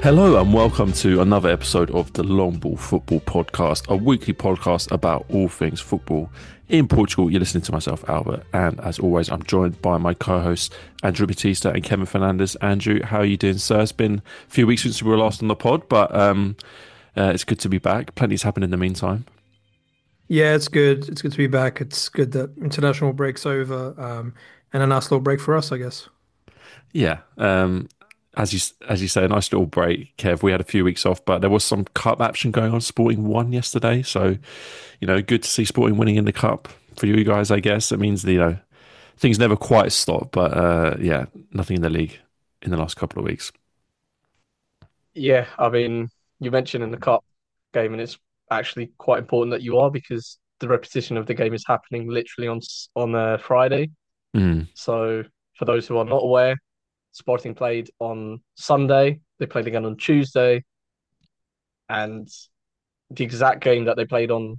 Hello and welcome to another episode of the Long Ball Football Podcast, a weekly podcast about all things football in Portugal. You're listening to myself, Albert, and as always, I'm joined by my co-hosts Andrew Batista and Kevin Fernandez. Andrew, how are you doing, sir? It's been a few weeks since we were last on the pod, but it's good to be back. Plenty's happened in the meantime. Yeah, it's good. It's good to be back. It's good that international break's over, and a nice little break for us, I guess. Yeah, as you say, a nice little break, Kev. We had a few weeks off, but there was some cup action going on. Sporting won yesterday, so good to see Sporting winning in the cup for you guys. I guess it means things never quite stop, but yeah, nothing in the league in the last couple of weeks. Yeah, I mean, you mentioned in the cup game, and it's actually quite important that you are because the repetition of the game is happening literally on Friday. Mm, So, for those who are not aware, Sporting played on Sunday. They played again on Tuesday, and the exact game that they played on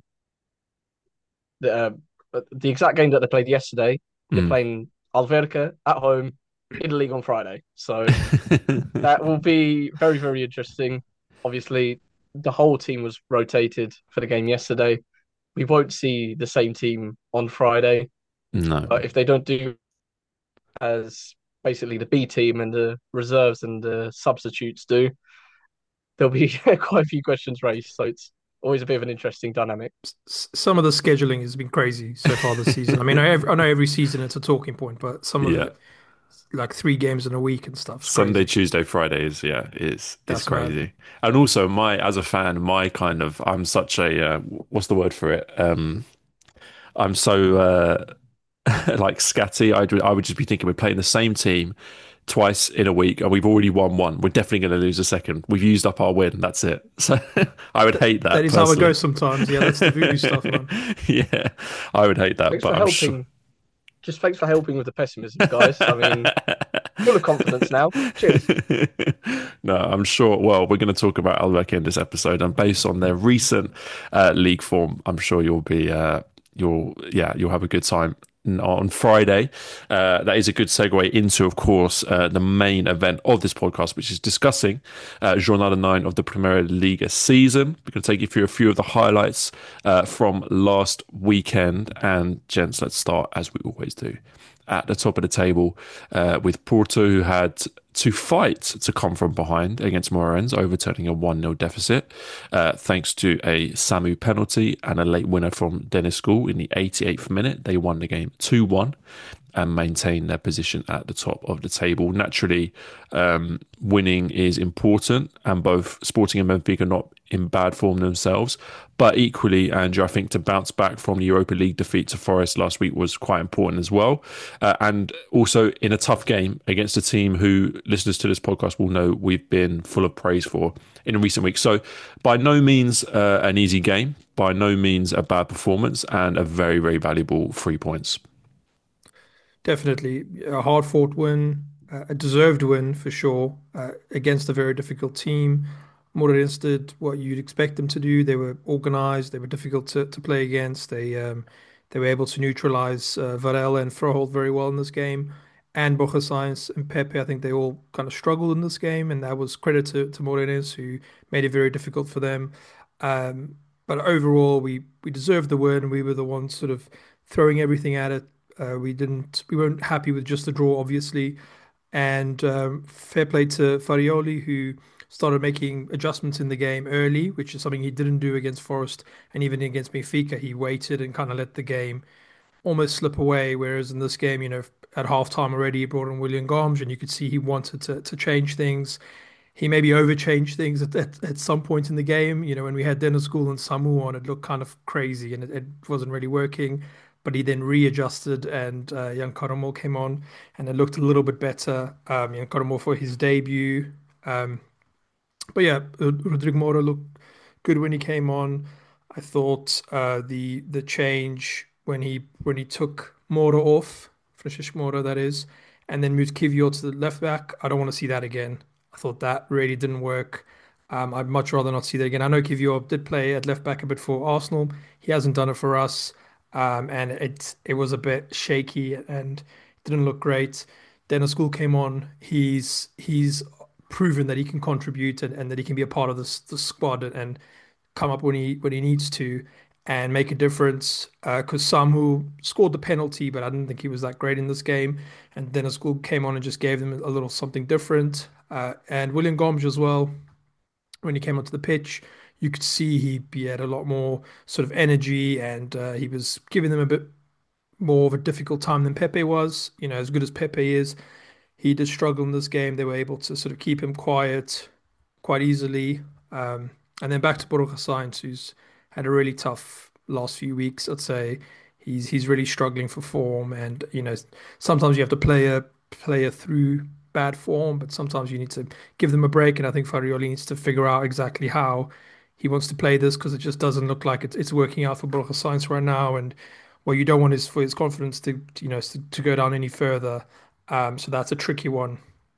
the exact game that they played yesterday, they're mm. playing Alverca at home in the league on Friday. So that will be very, very interesting. Obviously, the whole team was rotated for the game yesterday. We won't see the same team on Friday, No. but if they don't do as basically the B team and the reserves and the substitutes do, there'll be quite a few questions raised. So it's always a bit of an interesting dynamic. Some of the scheduling has been crazy so far this season. I mean, I know every season it's a talking point, but some of Yeah. it, like 3 games in a week and stuff, is Sunday, crazy. Tuesday, Fridays, yeah, is That's mad. crazy. And also, as a fan, I'm such a what's the word for it? I'm so like scatty. I would just be thinking we're playing the same team twice in a week, and we've already won one. We're definitely going to lose a second. We've used up our win. That's it. So I would That, hate that that is how it personally. goes sometimes. Yeah, that's the voodoo stuff, man. Yeah, I would hate that, Thanks but for I'm sure. helping. Just thanks for helping with the pessimism, guys. I mean, full of confidence now. Cheers. No, I'm sure. Well, we're going to talk about Albeck in this episode, and based on their recent league form, I'm sure you'll have a good time on Friday. That is a good segue into, of course, the main event of this podcast, which is discussing Jornada 9 of the Primeira Liga season. We're going to take you through a few of the highlights from last weekend. And, gents, let's start as we always do at the top of the table with Porto, who had to fight to come from behind against Moreirense, overturning a 1-0 deficit thanks to a Samu penalty and a late winner from Dennis School in the 88th minute. They won the game 2-1 and maintain their position at the top of the table. Naturally, winning is important, and both Sporting and Benfica are not in bad form themselves. But equally, Andrew, I think to bounce back from the Europa League defeat to Forest last week was quite important as well. And also in a tough game against a team who listeners to this podcast will know we've been full of praise for in recent weeks. So by no means an easy game, by no means a bad performance, and a very, very valuable 3 points. Definitely a hard-fought win, a deserved win for sure, against a very difficult team. Moreirense did what you'd expect them to do. They were organized. They were difficult to play against. They were able to neutralize Varela and Froholt very well in this game. And Borja Sainz and Pepe, I think they all kind of struggled in this game, and that was credit to Moreirense, who made it very difficult for them. Um, but overall, we deserved the win. We were the ones sort of throwing everything at it. We weren't happy with just the draw, obviously. And fair play to Farioli, who started making adjustments in the game early, which is something he didn't do against Forest and even against Benfica. He waited and kind of let the game almost slip away. Whereas in this game, at halftime already, he brought in William Gomes, and you could see he wanted to change things. He maybe overchanged things at some point in the game. When we had Dennis School and Samu on, it looked kind of crazy and it wasn't really working. But he then readjusted and Jan Karamo came on and it looked a little bit better. Jan Karamo for his debut. Um, but yeah, Rodrigo Mora looked good when he came on. I thought the change when he took Mora off, Francisco Mora that is, and then moved Kivior to the left back. I don't want to see that again. I thought that really didn't work. I'd much rather not see that again. I know Kivior did play at left back a bit for Arsenal. He hasn't done it for us, and it was a bit shaky and didn't look great. Dennis School came on. He's proven that he can contribute and that he can be a part of the squad and come up when he needs to and make a difference. Because Samu scored the penalty, but I didn't think he was that great in this game. And Dennis Gould came on and just gave them a little something different. And William Gomes as well, when he came onto the pitch, you could see he had a lot more sort of energy and he was giving them a bit more of a difficult time than Pepe was. You know, as good as Pepe is, he did struggle in this game. They were able to sort of keep him quiet quite easily. And then back to Borja Sainz, who's had a really tough last few weeks. I'd say he's really struggling for form, and you know sometimes you have to play a player through bad form, but sometimes you need to give them a break. And I think Farioli needs to figure out exactly how he wants to play this because it just doesn't look like it's working out for Borja Sainz right now. And what you don't want is for his confidence to to go down any further. So that's a tricky one,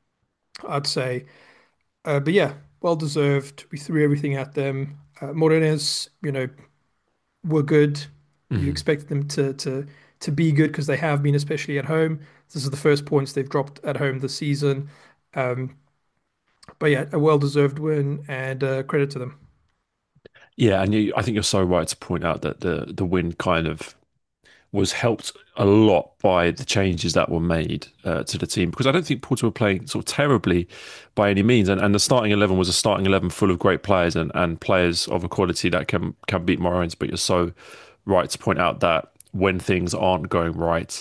I'd say. But yeah, well deserved. We threw everything at them. Morenes, were good. You Mhm. expected them to be good because they have been, especially at home. This is the first points they've dropped at home this season. Um, but yeah, a well deserved win and credit to them. Yeah, and I think you're so right to point out that the win kind of was helped a lot by the changes that were made to the team because I don't think Porto were playing sort of terribly by any means, and the starting 11 was a starting 11 full of great players and players of a quality that can beat Morons. But you're so right to point out that when things aren't going right,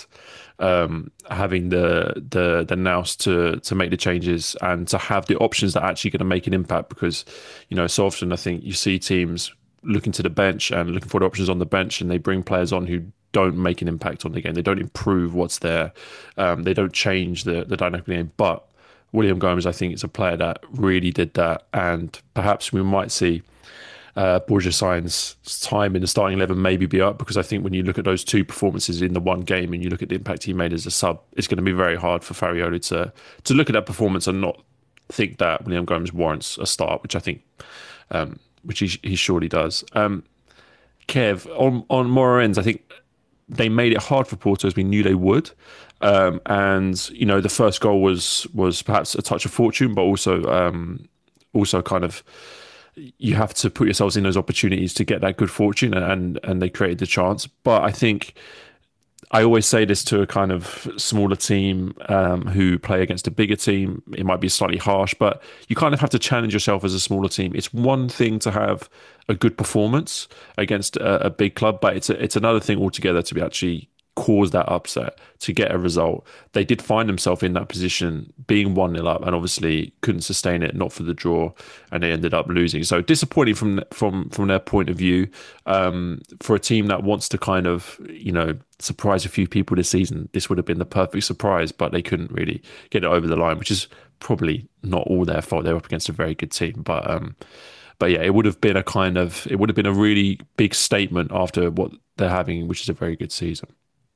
having the nous to make the changes and to have the options that are actually going to make an impact because so often I think you see teams looking to the bench and looking for the options on the bench and they bring players on who don't make an impact on the game. They don't improve what's there. They don't change the dynamic of the game. But William Gomes, I think, is a player that really did that. And perhaps we might see Borja Sainz's time in the starting 11 maybe be up because I think when you look at those two performances in the one game and you look at the impact he made as a sub, it's going to be very hard for Farioli to look at that performance and not think that William Gomes warrants a start, which I think which he surely does. Kev, on Moreens, I think they made it hard for Porto as we knew they would. And the first goal was perhaps a touch of fortune, but also kind of you have to put yourselves in those opportunities to get that good fortune, and they created the chance. But I think I always say this to a kind of smaller team who play against a bigger team. It might be slightly harsh, but you kind of have to challenge yourself as a smaller team. It's one thing to have a good performance against a big club, but it's another thing altogether to be actually cause that upset to get a result. They did find themselves in that position being 1-0 up and obviously couldn't sustain it, not for the draw, and they ended up losing. So disappointing from their point of view. For a team that wants to kind of, surprise a few people this season, this would have been the perfect surprise, but they couldn't really get it over the line, which is probably not all their fault. They were up against a very good team, but yeah, it would have been a really big statement after what they're having, which is a very good season.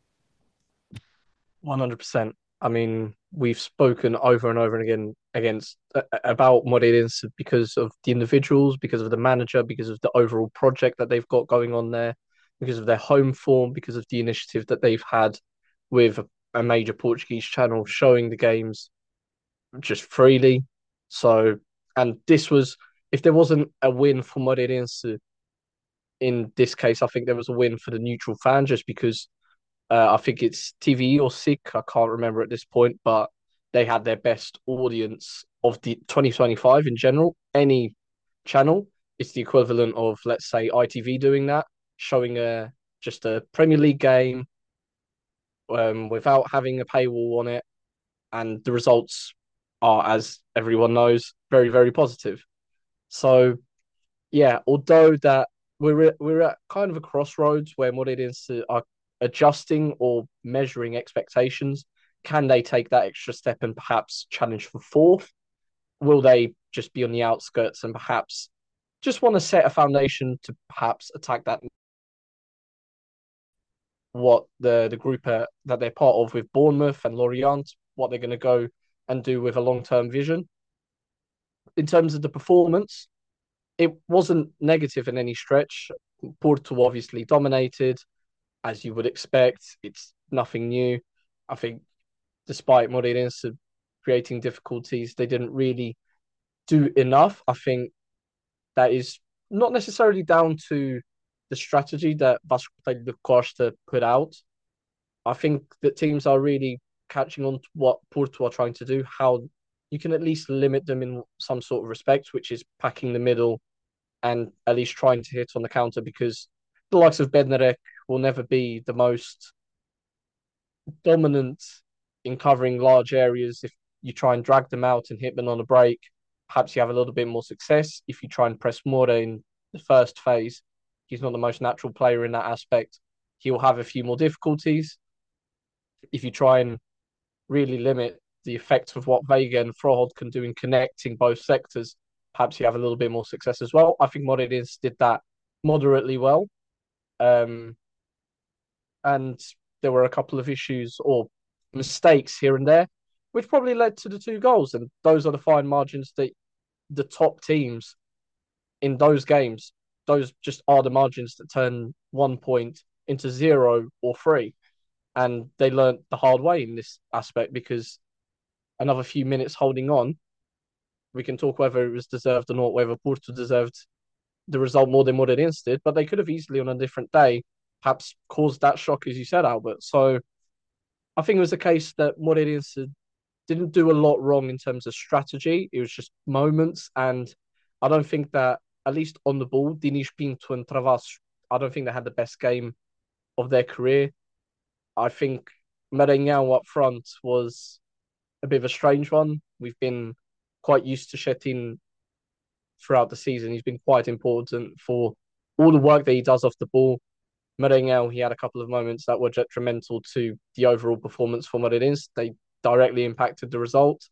100%. I mean, we've spoken over and over and again about Moreirense because of the individuals, because of the manager, because of the overall project that they've got going on there, because of their home form, because of the initiative that they've had with a major Portuguese channel showing the games just freely. So, and this was, if there wasn't a win for Moreirense in this case, I think there was a win for the neutral fan just because I think it's TV or SIC. I can't remember at this point, but they had their best audience of the 2025 in general. Any channel, it's the equivalent of, let's say, ITV doing that, showing just a Premier League game without having a paywall on it, and the results are, as everyone knows, very, very positive. So yeah, although that we're at kind of a crossroads where Moreirense are adjusting or measuring expectations. Can they take that extra step and perhaps challenge for fourth? Will they just be on the outskirts and perhaps just want to set a foundation to perhaps attack that what the group that they're part of with Bournemouth and Lorient, what they're going to go and do with a long term vision. In terms of the performance, it wasn't negative in any stretch. Porto obviously dominated, as you would expect. It's nothing new. I think despite Moreirense creating difficulties, they didn't really do enough. I think that is not necessarily down to the strategy that Vasco da Costa put out. I think that teams are really catching on to what Porto are trying to do, how you can at least limit them in some sort of respect, which is packing the middle and at least trying to hit on the counter, because the likes of Bednarek will never be the most dominant in covering large areas. If you try and drag them out and hit them on a break, perhaps you have a little bit more success. If you try and press More in the first phase, he's not the most natural player in that aspect. He will have a few more difficulties. If you try and really limit the effect of what Vega and Froholt can do in connecting both sectors, perhaps you have a little bit more success as well. I think Moreirense did that moderately well. Um, and there were a couple of issues or mistakes here and there, which probably led to the two goals. And those are the fine margins that the top teams in those games, those just are the margins that turn 1 point into 0 or 3. And they learned the hard way in this aspect, because another few minutes holding on, we can talk whether it was deserved or not, whether Porto deserved the result more than Moreirense did, but they could have easily on a different day perhaps caused that shock, as you said, Albert. So I think it was a case that Moreirense didn't do a lot wrong in terms of strategy. It was just moments, and I don't think that, at least on the ball, Dinis Pinto and Travas, I don't think they had the best game of their career. I think Maranhão up front was a bit of a strange one. We've been quite used to Chetin throughout the season. He's been quite important for all the work that he does off the ball. Maranhão, he had a couple of moments that were detrimental to the overall performance for Moreirense. They directly impacted the result.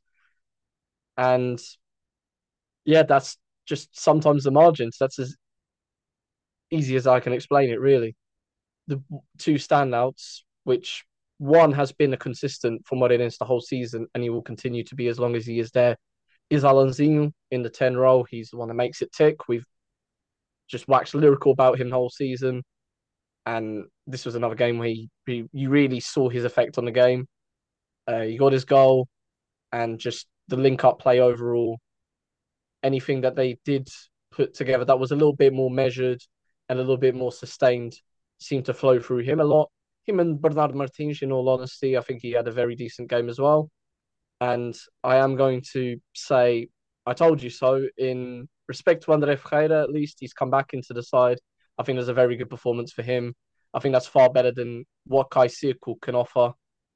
And yeah, that's just sometimes the margins. That's as easy as I can explain it, really. The two standouts, which one has been a consistent for Moreirense the whole season, and he will continue to be as long as he is there, is Alanzinho in the 10 role. He's the one that makes it tick. We've just waxed lyrical about him the whole season. And this was another game where you really saw his effect on the game. He got his goal, and just the link-up play overall, anything that they did put together that was a little bit more measured and a little bit more sustained seemed to flow through him a lot. Him and Bernardo Martins, in all honesty, I think he had a very decent game as well. And I am going to say, I told you so. In respect to Andre Ferreira, at least he's come back into the side. I think there's a very good performance for him. I think that's far better than what Kai Circle can offer.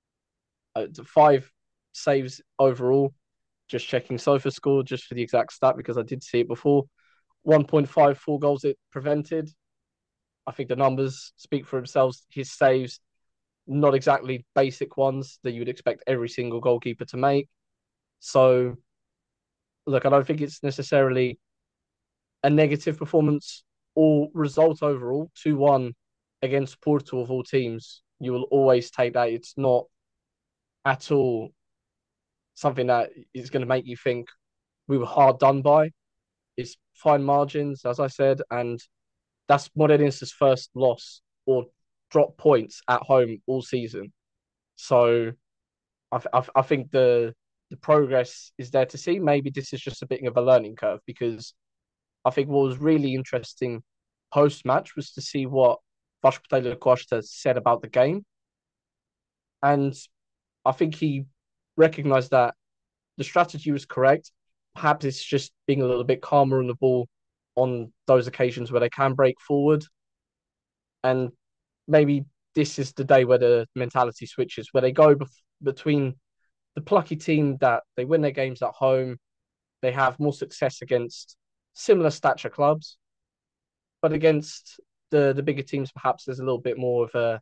5 saves overall. Just checking SofaScore just for the exact stat, because I did see it before. 1.54 goals it prevented. I think the numbers speak for themselves. His saves, not exactly basic ones that you would expect every single goalkeeper to make. So, look, I don't think it's necessarily a negative performance or result overall. 2-1 against Porto of all teams. You will always take that. It's not at all something that is going to make you think we were hard done by. It's fine margins, as I said, and that's Moreirense's first loss or drop points at home all season. So I think the progress is there to see. Maybe this is just a bit of a learning curve, because I think what was really interesting post-match was to see what Vasco da Costa said about the game. And I think he recognised that the strategy was correct. Perhaps it's just being a little bit calmer on the ball on those occasions where they can break forward. And maybe this is the day where the mentality switches, where they go between the plucky team that they win their games at home, they have more success against similar stature clubs, but against the bigger teams, perhaps there's a little bit more of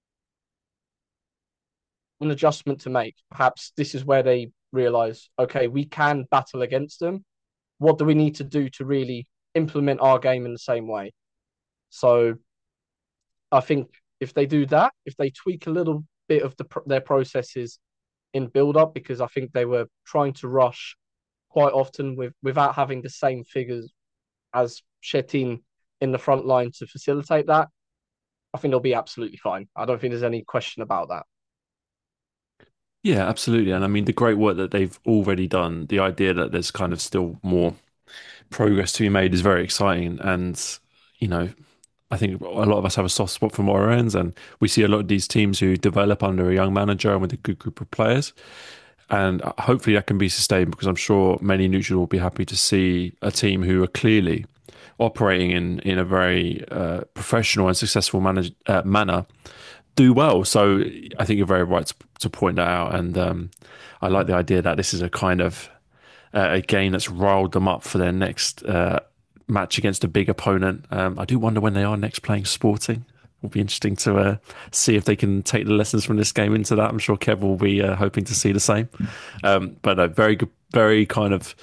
an adjustment to make. Perhaps this is where they realize, okay, we can battle against them. What do we need to do to really implement our game in the same way? So I think if they do that, if they tweak a little bit of their processes in build up, because I think they were trying to rush quite often without having the same figures as Chetin in the front line to facilitate that, I think they'll be absolutely fine. I don't think there's any question about that. Yeah, absolutely. And I mean, the great work that they've already done, the idea that there's kind of still more progress to be made is very exciting. And, you know, I think a lot of us have a soft spot for Moreens, and we see a lot of these teams who develop under a young manager and with a good group of players. And hopefully that can be sustained because I'm sure many neutrals will be happy to see a team who are clearly operating in a very professional and successful manner do well. So I think you're very right to point that out. And I like the idea that this is a kind of a game that's riled them up for their next match against a big opponent. I do wonder when they are next playing Sporting. It'll be interesting to see if they can take the lessons from this game into that. I'm sure Kev will be hoping to see the same. But a very good, very kind of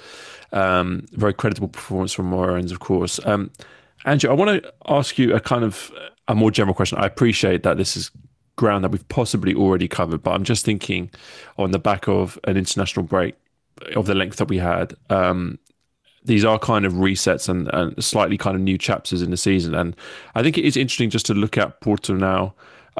very creditable performance from Moreens, of course. Andrew, I want to ask you a kind of a more general question. I appreciate that this is ground that we've possibly already covered, but I'm just thinking on the back of an international break of the length that we had. These are kind of resets and slightly kind of new chapters in the season. And I think it is interesting just to look at Porto now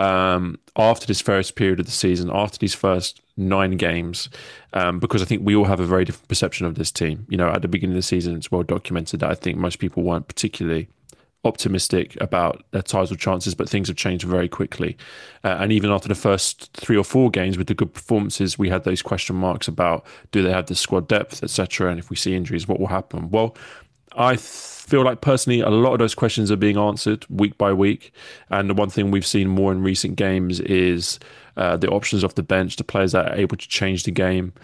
after this first period of the season, after these first 9 games, because I think we all have a very different perception of this team. You know, at the beginning of the season, it's well documented that I think most people weren't particularly optimistic about their title chances, but things have changed very quickly. And even after the first 3 or 4 games with the good performances, we had those question marks about do they have the squad depth, etc. And if we see injuries, what will happen? Well, I feel like personally a lot of those questions are being answered week by week. And the one thing we've seen more in recent games is the options off the bench, the players that are able to change the game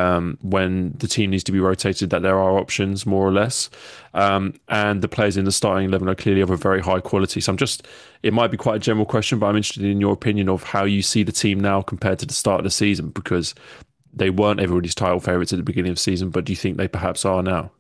when the team needs to be rotated, that there are options more or less. And the players in the starting 11 are clearly of a very high quality. So it might be quite a general question, but I'm interested in your opinion of how you see the team now compared to the start of the season, because they weren't everybody's title favourites at the beginning of the season, but do you think they perhaps are now?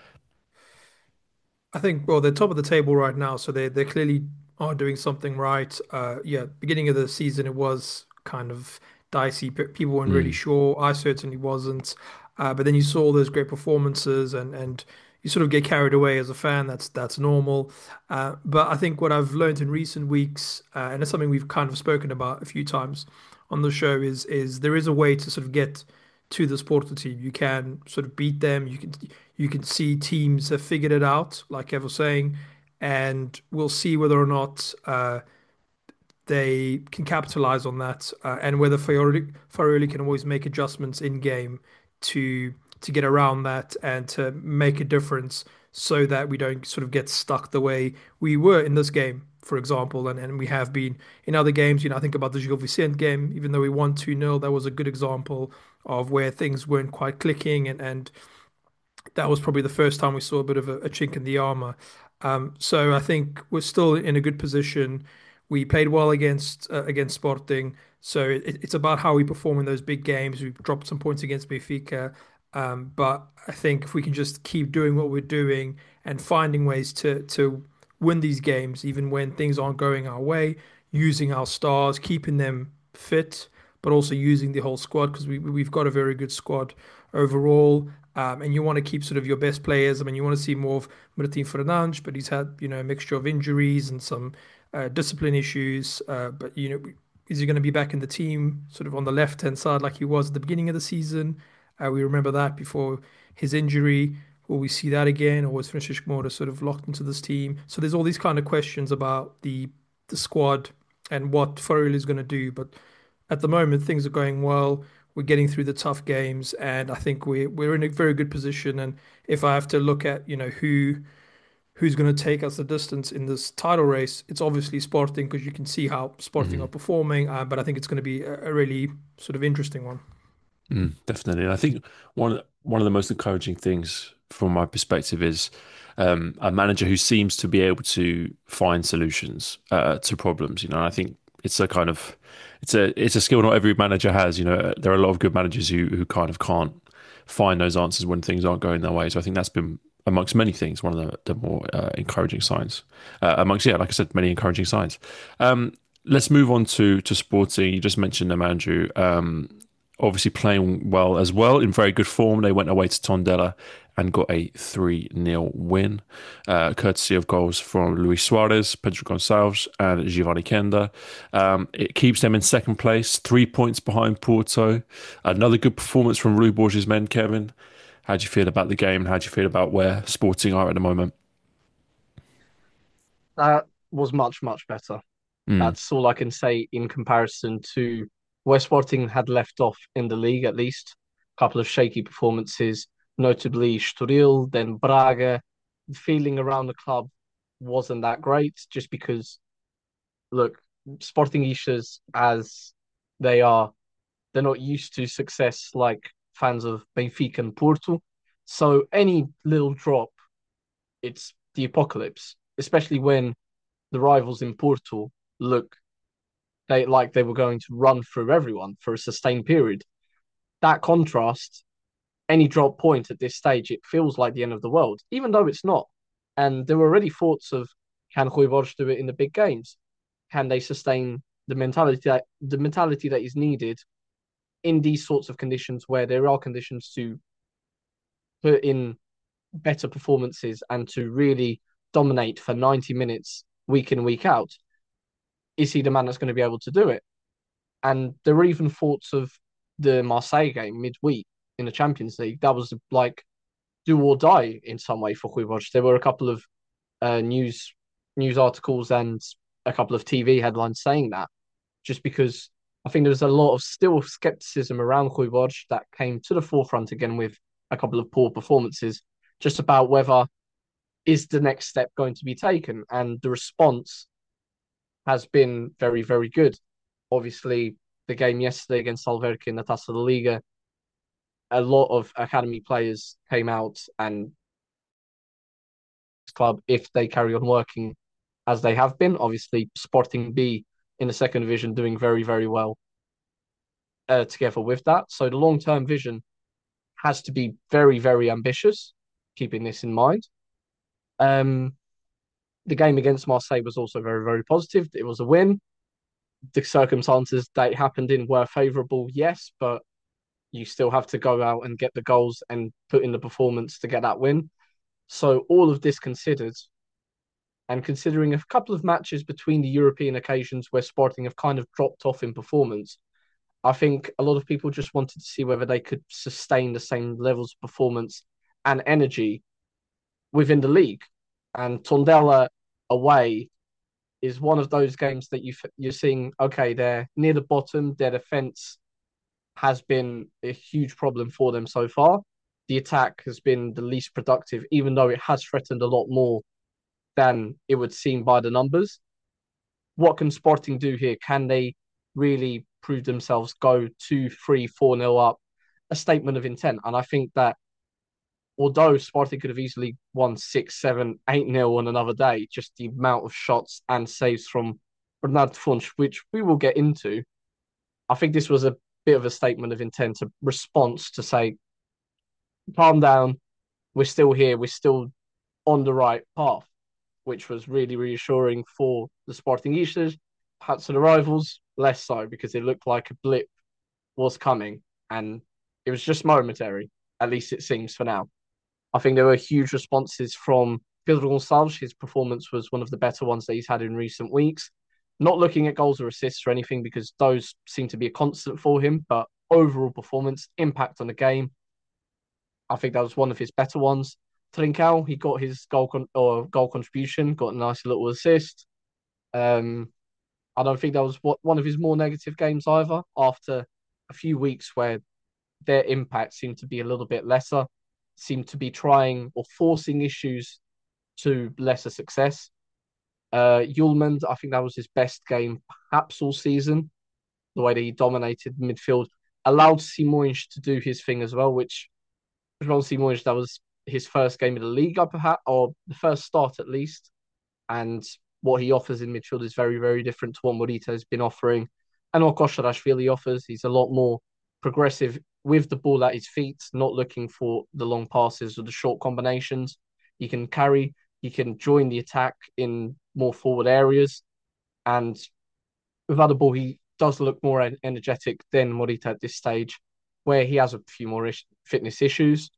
I think, well, they're top of the table right now, so they clearly are doing something right. Yeah, beginning of the season, it was kind of dicey. People weren't really Mm, sure. I certainly wasn't. But then you saw all those great performances, and you sort of get carried away as a fan. That's normal. But I think what I've learned in recent weeks, and it's something we've kind of spoken about a few times on the show, is there is a way to sort of get to the Porto team. You can sort of beat them. You can see teams have figured it out, like Kev was saying, and we'll see whether or not they can capitalize on that, and whether Farioli can always make adjustments in game to get around that and to make a difference so that we don't sort of get stuck the way we were in this game, for example, and we have been in other games. I think about the Gil Vicente game, even though we won 2-0, that was a good example of where things weren't quite clicking, and that was probably the first time we saw a bit of a chink in the armor. So I think we're still in a good position. We played well against Sporting, so it's about how we perform in those big games. We've dropped some points against Benfica, but I think if we can just keep doing what we're doing and finding ways to win these games, even when things aren't going our way, using our stars, keeping them fit, but also using the whole squad because we've got a very good squad overall. And you want to keep sort of your best players. I mean, you want to see more of Martin Fernandes, but he's had, a mixture of injuries and some discipline issues. But, is he going to be back in the team sort of on the left-hand side like he was at the beginning of the season? We remember that before his injury. Will we see that again? Or was Francisco Moura sort of locked into this team? So there's all these kind of questions about the squad and what Furrell is going to do. But at the moment, things are going well. We're getting through the tough games, and I think we're in a very good position. And if I have to look at who's going to take us the distance in this title race, it's obviously Sporting because you can see how Sporting are mm, performing. But I think it's going to be a really sort of interesting one. definitely. And I think one of the most encouraging things from my perspective is a manager who seems to be able to find solutions to problems. I think it's a kind of it's a skill not every manager has. There are a lot of good managers who kind of can't find those answers when things aren't going their way. So I think that's been amongst many things one of the more encouraging signs. Amongst like I said, many encouraging signs. Let's move on to Sporting. You just mentioned them, Andrew. obviously playing well as well, in very good form. They went away to Tondela and got a 3-0 win, courtesy of goals from Luis Suarez, Pedro Gonçalves, and Giovanni Kenda. It keeps them in second place, 3 points behind Porto. Another good performance from Rui Borges' men, Kevin. How do you feel about the game? How do you feel about where Sporting are at the moment? That was much, much better. Mm, That's all I can say in comparison to where Sporting had left off in the league, at least. A couple of shaky performances, notably Estoril, then Braga. The feeling around the club wasn't that great, just because, look, Sportingistas, as they are, they're not used to success like fans of Benfica and Porto. So any little drop, it's the apocalypse, especially when the rivals in Porto look they were going to run through everyone for a sustained period. That contrast, any drop point at this stage, it feels like the end of the world, even though it's not. And there were already thoughts of, can Rui Borges do it in the big games? Can they sustain the mentality that is needed in these sorts of conditions where there are conditions to put in better performances and to really dominate for 90 minutes week in, week out? Is he the man that's going to be able to do it? And there were even thoughts of the Marseille game midweek in the Champions League. That was like do or die in some way for Rui Borges. There were a couple of news articles and a couple of TV headlines saying that, just because I think there was a lot of still skepticism around Rui Borges that came to the forefront again with a couple of poor performances, just about whether is the next step going to be taken, and the response has been very, very good. Obviously, the game yesterday against Salverke in the Taça da Liga, a lot of academy players came out and club, if they carry on working as they have been. Obviously, Sporting B in the second division doing very, very well together with that. So the long term vision has to be very, very ambitious, keeping this in mind. Um, the game against Marseille was also very, very positive. It was a win. The circumstances that it happened in were favourable, yes, but you still have to go out and get the goals and put in the performance to get that win. So all of this considered, and considering a couple of matches between the European occasions where Sporting have kind of dropped off in performance, I think a lot of people just wanted to see whether they could sustain the same levels of performance and energy within the league. And Tondela away is one of those games that you're seeing. Okay, they're near the bottom. Their defense has been a huge problem for them so far. The attack has been the least productive, even though it has threatened a lot more than it would seem by the numbers. What can Sporting do here? Can they really prove themselves, go 2-3-4-0 up? A statement of intent. And I think that although Sporting could have easily won 6-7-8-0 on another day, just the amount of shots and saves from Bernardo Funch, which we will get into, I think this was a bit of a statement of intent, a response to say, calm down, we're still here, we're still on the right path, which was really reassuring for the Sportingistas. Perhaps for the rivals, less so, because it looked like a blip was coming and it was just momentary, at least it seems for now. I think there were huge responses from Pedro Gonçalves. His performance was one of the better ones that he's had in recent weeks. Not looking at goals or assists or anything, because those seem to be a constant for him, but overall performance, impact on the game, I think that was one of his better ones. Trincao, he got his goal contribution, got a nice little assist. I don't think that was one of his more negative games either. After a few weeks where their impact seemed to be a little bit lesser, seemed to be trying or forcing issues to lesser success. Hjulmand, I think that was his best game perhaps all season. The way that he dominated midfield, allowed Simões to do his thing as well, which João Simões, that was his first game in the league, perhaps, or the first start at least. And what he offers in midfield is very, very different to what Morita has been offering. And what Kosharashvili offers, he's a lot more progressive with the ball at his feet, not looking for the long passes or the short combinations. He can carry, he can join the attack in more forward areas. And without the ball, he does look more energetic than Morita at this stage. where he has a few more fitness issues.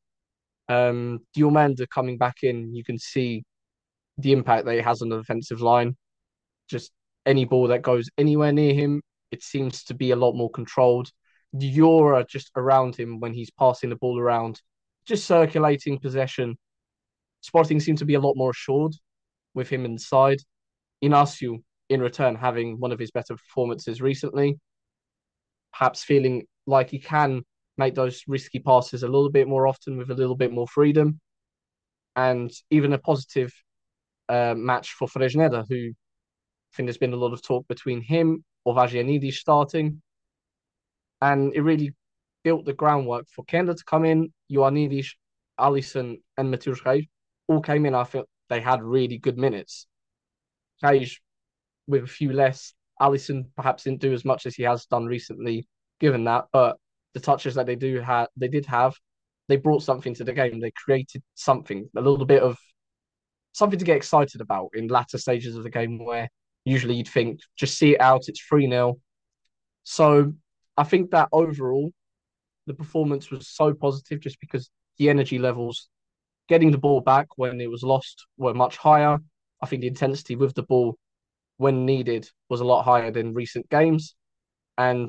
Diomanda coming back in, you can see the impact that it has on the defensive line. Just any ball that goes anywhere near him, it seems to be a lot more controlled. The aura just around him when he's passing the ball around, just circulating possession. Sporting seem to be a lot more assured with him inside. Inacio, in return, having one of his better performances recently, perhaps feeling like he can make those risky passes a little bit more often with a little bit more freedom. And even a positive match for Fresneda, who I think there's been a lot of talk between him or Vagianidis starting. And it really built the groundwork for Kenda to come in. Ioannidis, Alisson, and Matheus Reis all came in. I think they had really good minutes. Reis with a few less. Alisson perhaps didn't do as much as he has done recently, given that. But the touches that they did have, they brought something to the game. They created something, a little bit of something to get excited about in latter stages of the game where usually you'd think just see it out, it's 3-0. So I think that overall the performance was so positive just because the energy levels getting the ball back when it was lost were much higher. I think the intensity with the ball when needed was a lot higher than recent games. And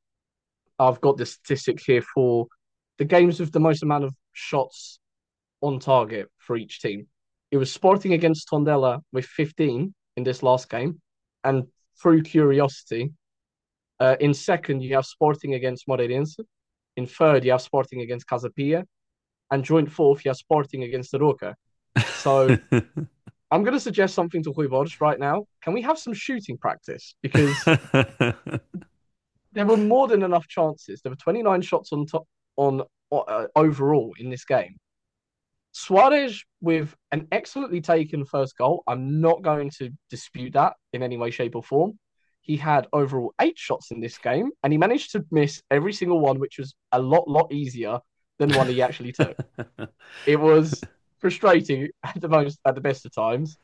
I've got the statistics here for the games with the most amount of shots on target for each team. It was Sporting against Tondela with 15 in this last game. And through curiosity, in second, you have Sporting against Moreirense. In third, you have Sporting against Casa Pia. And joint fourth, you have Sporting against the Roca. So I'm going to suggest something to Rui Borges right now. Can we have some shooting practice? Because there were more than enough chances. There were 29 shots on overall in this game. Suarez with an excellently taken first goal. I'm not going to dispute that in any way, shape, or form. He had overall 8 shots in this game, and he managed to miss every single one, which was a lot easier than one he actually took. It was frustrating at the best of times.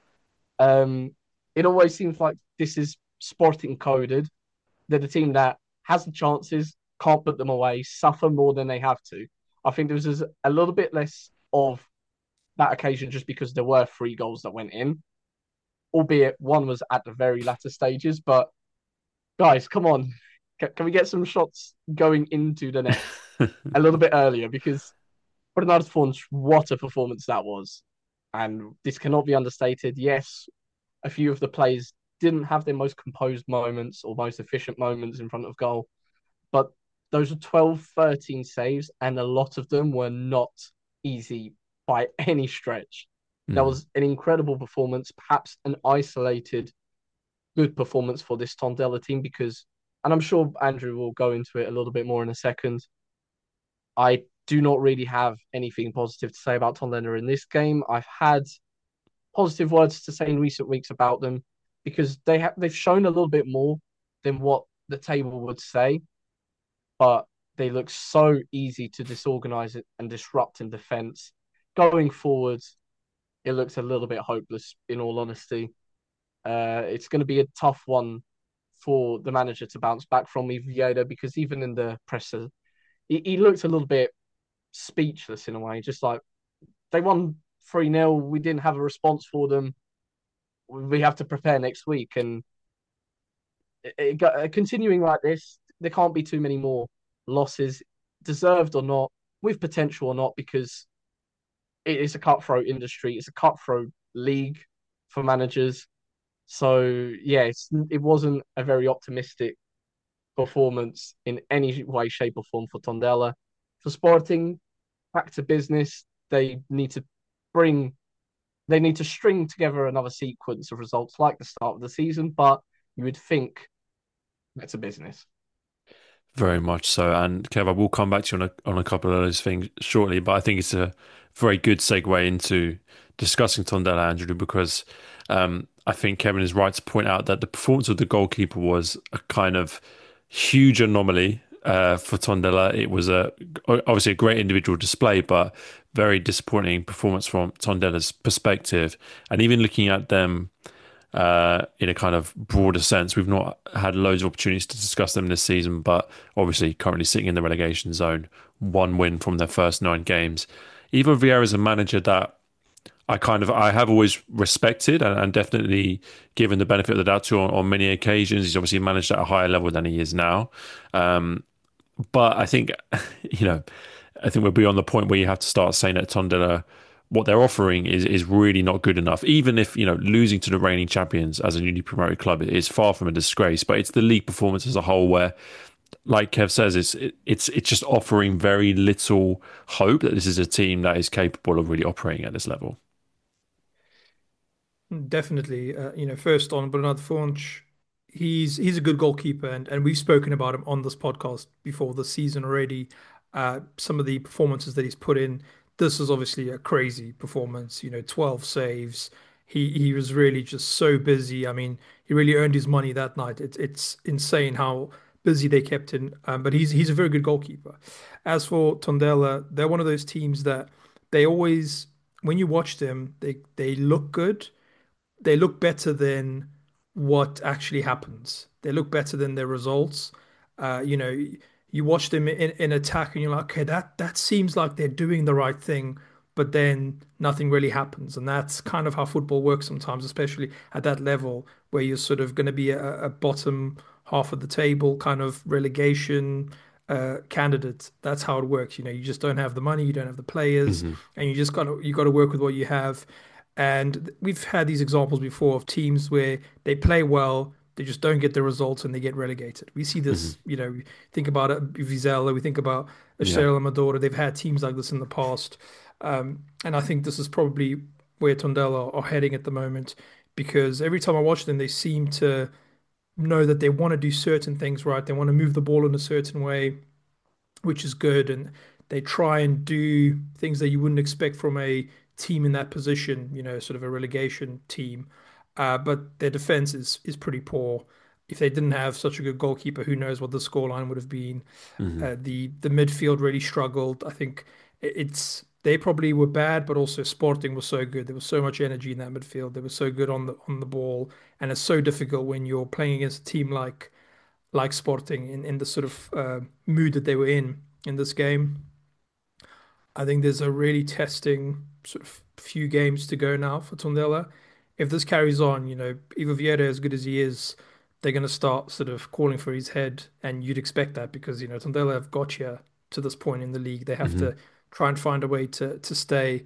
It always seems like this is Sporting coded. They're the team that has the chances, can't put them away, suffer more than they have to. I think there was a little bit less of that occasion just because there were 3 goals that went in, albeit one was at the very latter stages. But guys, come on, can we get some shots going into the net a little bit earlier? Because Bernardo Fontes, what a performance that was. And this cannot be understated. Yes, a few of the players didn't have their most composed moments or most efficient moments in front of goal, but those were 12, 13 saves, and a lot of them were not easy by any stretch. That was an incredible performance, perhaps an isolated good performance for this Tondela team because, and I'm sure Andrew will go into it a little bit more in a second, I do not really have anything positive to say about Tondela in this game. I've had positive words to say in recent weeks about them because they've shown a little bit more than what the table would say, but they look so easy to disorganize it and disrupt in defense. Going forwards, it looks a little bit hopeless, in all honesty. It's going to be a tough one for the manager to bounce back from Vieira because even in the presser, he looked a little bit speechless in a way, just like they won 3-0. We didn't have a response for them. We have to prepare next week. And continuing like this, there can't be too many more losses, deserved or not, with potential or not, because it is a cutthroat industry. It's a cutthroat league for managers. So, yeah, it wasn't a very optimistic performance in any way, shape, or form for Tondela. For Sporting, back to business. They need to string together another sequence of results like the start of the season, but you would think that's a business. Very much so. And Kev, I will come back to you on a couple of those things shortly, but I think it's a very good segue into discussing Tondela, Andrew, because I think Kevin is right to point out that the performance of the goalkeeper was a kind of huge anomaly for Tondela. It was obviously a great individual display, but very disappointing performance from Tondela's perspective. And even looking at them in a kind of broader sense. We've not had loads of opportunities to discuss them this season, but obviously currently sitting in the relegation zone, one win from their first 9 games. Ivo Vieira is a manager that I have always respected and definitely given the benefit of the doubt to on many occasions. He's obviously managed at a higher level than he is now. But I think, you know, I think we're beyond the point where you have to start saying that Tondela, what they're offering is really not good enough. Even if, you know, losing to the reigning champions as a newly promoted club is far from a disgrace, but it's the league performance as a whole where, like Kev says, it's just offering very little hope that this is a team that is capable of really operating at this level. Definitely. First on Bernardo Fonch, he's a good goalkeeper, and we've spoken about him on this podcast before the season already. Some of the performances that he's put in, this is obviously a crazy performance. 12 saves. He was really just so busy. I mean, he really earned his money that night. It's insane how busy they kept him. But he's a very good goalkeeper. As for Tondela, they're one of those teams that they always, when you watch them, they look good, they look better than what actually happens. They look better than their results. You watch them in attack and you're like, okay, that seems like they're doing the right thing, but then nothing really happens. And that's kind of how football works sometimes, especially at that level where you're sort of going to be a bottom half of the table kind of relegation candidate. That's how it works. You just don't have the money, you don't have the players, Hmm. and you got to work with what you have. And we've had these examples before of teams where they play well, they just don't get the results and they get relegated. We see Hmm. this, think about it, Vizela, we think about Yeah. Estrela Amadora. They've had teams like this in the past. And I think this is probably where Tondela are heading at the moment because every time I watch them, they seem to know that they want to do certain things right. They want to move the ball in a certain way, which is good. And they try and do things that you wouldn't expect from a team in that position, sort of a relegation team. But their defense is pretty poor. If they didn't have such a good goalkeeper, who knows what the scoreline would have been. Hmm. The midfield really struggled. I think they probably were bad, but also Sporting was so good. There was so much energy in that midfield. They were so good on the ball, and it's so difficult when you're playing against a team like Sporting in the sort of mood that they were in this game. I think there's a really testing sort of few games to go now for Tondela. If this carries on, Ivo Vieira, as good as he is, they're going to start sort of calling for his head, and you'd expect that because Tondela have got here to this point in the league. They have Hmm. to try and find a way to stay.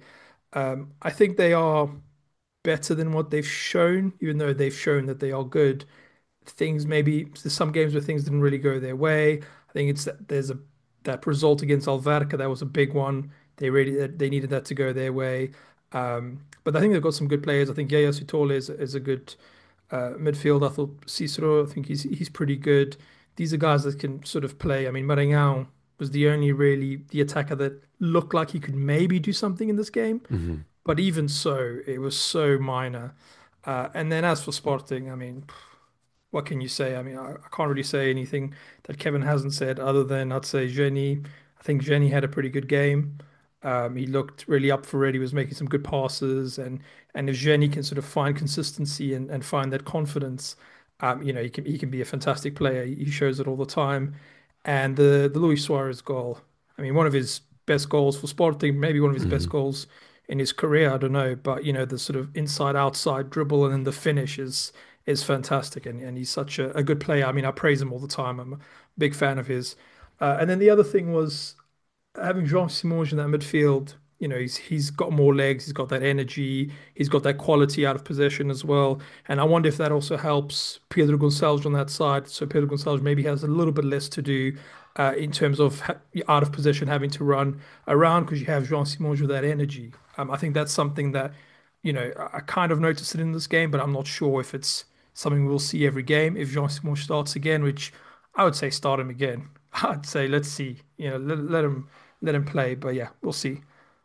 I think they are better than what they've shown, even though they've shown that they are good. Things maybe there's some games where things didn't really go their way. I think it's that there's a that result against Alverca that was a big one. They needed that to go their way. But I think they've got some good players. I think Yaya Sutole is a good midfield. I thought Cicero, I think he's pretty good. These are guys that can sort of play. I mean, Maranhão was the only really the attacker that looked like he could maybe do something in this game. Hmm. But even so, it was so minor. And then as for Sporting, I mean, what can you say? I mean, I can't really say anything that Kevin hasn't said other than I'd say Jenny. I think Jenny had a pretty good game. He looked really up for it. He was making some good passes, and if Jenny can sort of find consistency and find that confidence, he can be a fantastic player. He shows it all the time. And the Luis Suarez goal, I mean, one of his best goals for Sporting, maybe one of his best Hmm. goals in his career. I don't know, but the sort of inside outside dribble and then the finish is fantastic, and he's such a good player. I mean, I praise him all the time. I'm a big fan of his. And then the other thing was having Jean Simon in that midfield. He's got more legs, he's got that energy, he's got that quality out of possession as well. And I wonder if that also helps Pedro Gonçalves on that side. So Pedro Gonçalves maybe has a little bit less to do in terms of out of possession, having to run around because you have Jean Simon with that energy. I think that's something that I kind of noticed it in this game, but I'm not sure if it's something we'll see every game. If Jean Simon starts again, which I would say start him again. I'd say let's see. Let him play. But yeah, we'll see.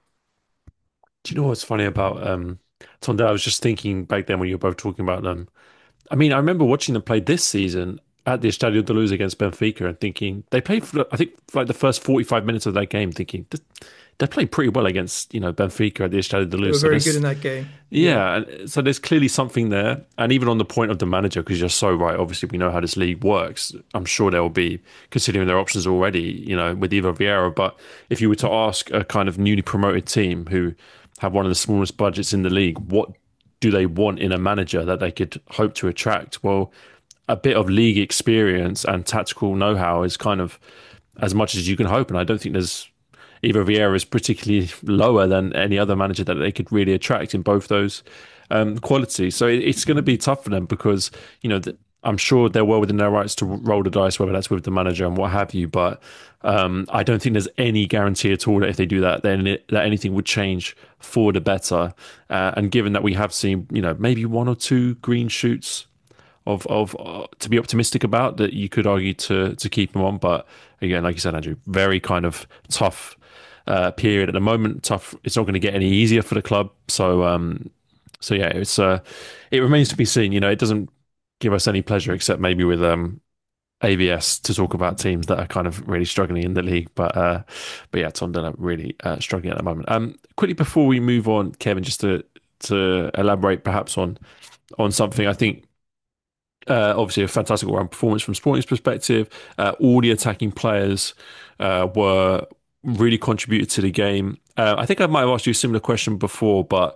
Do you know what's funny about Tonda? I was just thinking back then when you were both talking about them. I mean, I remember watching them play this season at the Estadio de Luz against Benfica and thinking they played for, I think, for like the first 45 minutes of that game, thinking they played pretty well against Benfica at the Estádio da They were Luz. So very good there's in that game. Yeah. yeah, and so there's clearly something there. And even on the point of the manager, because you're so right, obviously we know how this league works. I'm sure there will be considering their options already, with Ivo Vieira. But if you were to ask a kind of newly promoted team who have one of the smallest budgets in the league, what do they want in a manager that they could hope to attract? Well, a bit of league experience and tactical know-how is kind of as much as you can hope. And I don't think there's Ivo Vieira is particularly lower than any other manager that they could really attract in both those qualities. So it's going to be tough for them because I'm sure they're well within their rights to roll the dice, whether that's with the manager and what have you. But I don't think there's any guarantee at all that if they do that, then that anything would change for the better. And given that we have seen, maybe one or two green shoots of to be optimistic about, that you could argue to keep him on. But again, like you said, Andrew, very kind of tough period at the moment. Tough. It's not going to get any easier for the club. So yeah, it remains to be seen. It doesn't give us any pleasure except maybe with AVS to talk about teams that are kind of really struggling in the league. But yeah, Tondela really struggling at the moment. Quickly before we move on, Kevin, just to elaborate perhaps on something, I think. Obviously, a fantastic all-round performance from Sporting's perspective. All the attacking players were really contributed to the game. I think I might have asked you a similar question before, but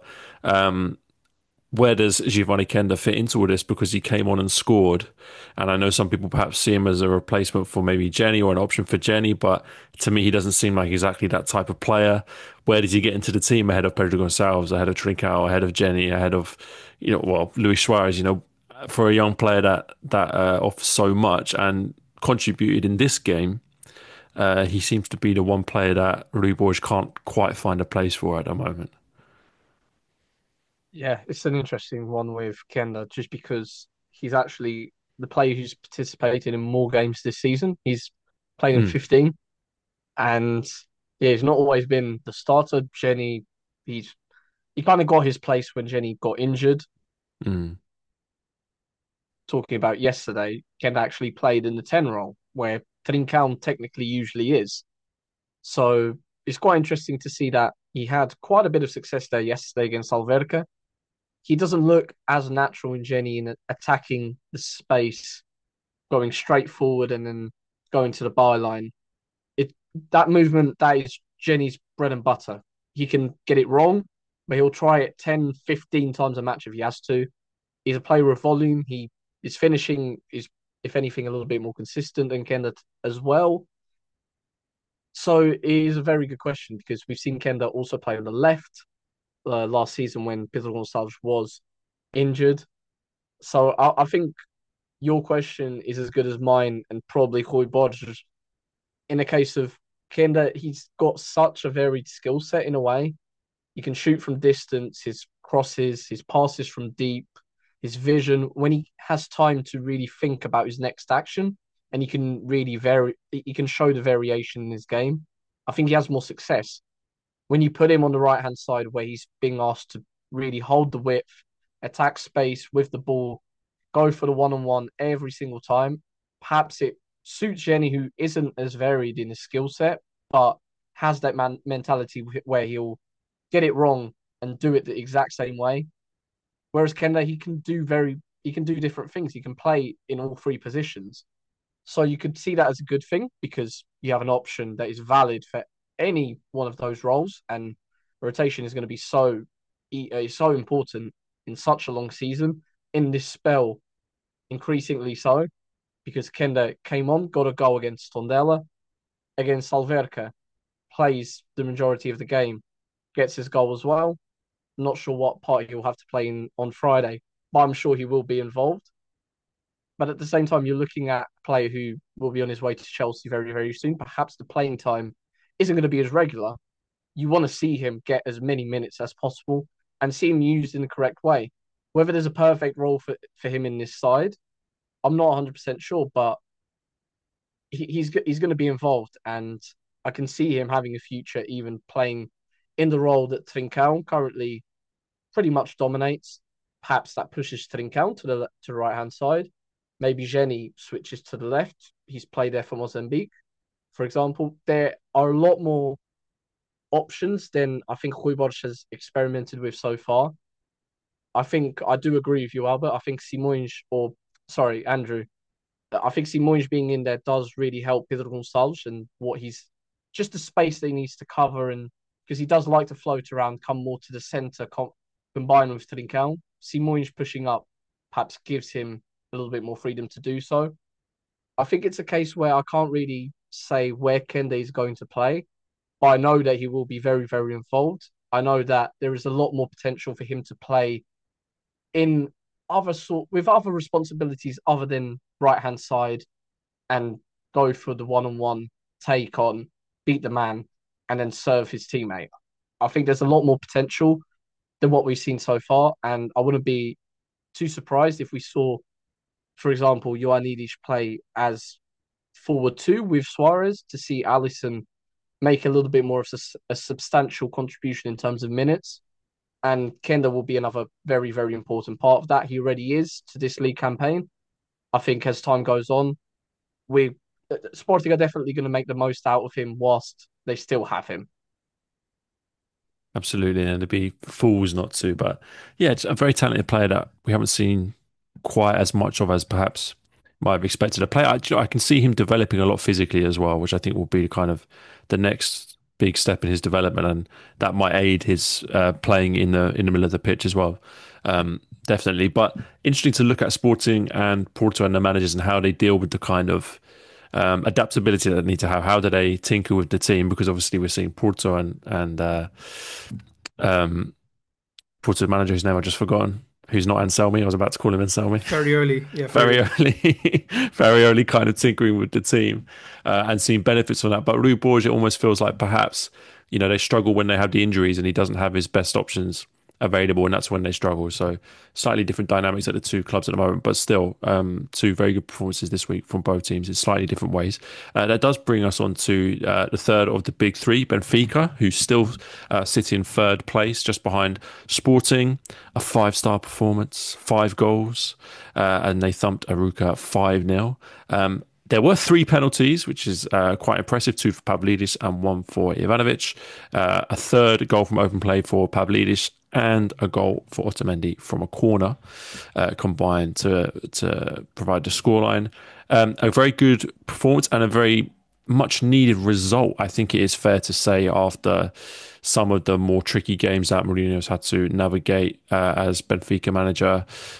where does Giovanni Kenda fit into all this? Because he came on and scored, and I know some people perhaps see him as a replacement for maybe Jenny or an option for Jenny, but to me, he doesn't seem like exactly that type of player. Where does he get into the team ahead of Pedro Gonçalves, ahead of Trincao, ahead of Jenny, ahead of Luis Suarez? For a young player that offers so much and contributed in this game, he seems to be the one player that Rui Borges can't quite find a place for at the moment. Yeah, it's an interesting one with Kenda just because he's actually the player who's participated in more games this season. He's played in Mm, 15, and yeah, he's not always been the starter. Jenny, he kind of got his place when Jenny got injured. mm, Talking about yesterday, Kenda actually played in the 10 role where Trincão technically usually is. So it's quite interesting to see that he had quite a bit of success there yesterday against Alverca. He doesn't look as natural in Jenny in attacking the space, going straight forward and then going to the byline. That movement, that is Jenny's bread and butter. He can get it wrong, but he'll try it 10, 15 times a match if he has to. He's a player of volume. His finishing is, if anything, a little bit more consistent than Kenda as well. So it is a very good question because we've seen Kenda also play on the left last season when Pedro Gonçalves was injured. So I think your question is as good as mine and probably Rui Borges. In the case of Kenda, he's got such a varied skill set in a way. He can shoot from distance, his crosses, his passes from deep, his vision. When he has time to really think about his next action, and he can really he can show the variation in his game. I think he has more success when you put him on the right hand side, where he's being asked to really hold the width, attack space with the ball, go for the one on one every single time. Perhaps it suits Jenny, who isn't as varied in his skill set, but has that mentality where he'll get it wrong and do it the exact same way. Whereas Kenda, he can do different things. He can play in all three positions. So you could see that as a good thing because you have an option that is valid for any one of those roles, and rotation is going to be so important in such a long season. In this spell, increasingly so, because Kenda came on, got a goal against Tondela, against Alverca, plays the majority of the game, gets his goal as well. Not sure what part he'll have to play in on Friday, but I'm sure he will be involved. But at the same time, you're looking at a player who will be on his way to Chelsea very, very soon. Perhaps the playing time isn't going to be as regular. You want to see him get as many minutes as possible and see him used in the correct way. Whether there's a perfect role for him in this side, I'm not 100% sure, but he's going to be involved. And I can see him having a future even playing in the role that Trincão currently pretty much dominates. Perhaps that pushes Trincão to the right hand side. Maybe Jenny switches to the left. He's played there for Mozambique, for example. There are a lot more options than I think Hojbjerg has experimented with so far. I think I do agree with you, Albert. I think Simões, or sorry, Andrew, I think Simões being in there does really help Pedro Gonçalves and what he's just the space that he needs to cover, and because he does like to float around, come more to the center, combine with Trincão. Simões pushing up perhaps gives him a little bit more freedom to do so. I think it's a case where I can't really say where Kende is going to play, but I know that he will be very, very involved. I know that there is a lot more potential for him to play in with other responsibilities other than right hand side and go for the one-on-one take on, beat the man, and then serve his teammate. I think there's a lot more potential than what we've seen so far, and I wouldn't be too surprised if we saw, for example, Ioannidis play as forward two with Suarez to see Alisson make a little bit more of a substantial contribution in terms of minutes. And Kenda will be another very, very important part of that. He already is to this league campaign. I think as time goes on, we Sporting are definitely going to make the most out of him whilst they still have him. Absolutely, and they'd be fools not to. But yeah, it's a very talented player that we haven't seen quite as much of as perhaps might have expected. A player, I can see him developing a lot physically as well, which I think will be kind of the next big step in his development, and that might aid his playing in the middle of the pitch as well. Definitely, but interesting to look at Sporting and Porto and the managers and how they deal with the kind of adaptability that they need to have. How do they tinker with the team? Because obviously we're seeing Porto and um, Porto manager whose name I just forgotten, who's not Anselmi. I was about to call him Anselmi. Very early, yeah, Very early, very early kind of tinkering with the team and seeing benefits from that. But Rui Borges, it almost feels like perhaps, they struggle when they have the injuries and he doesn't have his best options available, and that's when they struggle. So slightly different dynamics at the two clubs at the moment, but still two very good performances this week from both teams in slightly different ways. That does bring us on to the third of the big three, Benfica, who still sit in third place, just behind Sporting. A 5-star performance, 5 goals, and they thumped Arouca 5-0. There were 3 penalties, which is quite impressive. 2 for Pavlidis and 1 for Ivanovic. A third goal from open play for Pavlidis and a goal for Otamendi from a corner combined to provide the scoreline. A very good performance and a very much needed result, I think it is fair to say, after some of the more tricky games that Mourinho's had to navigate as Benfica manager.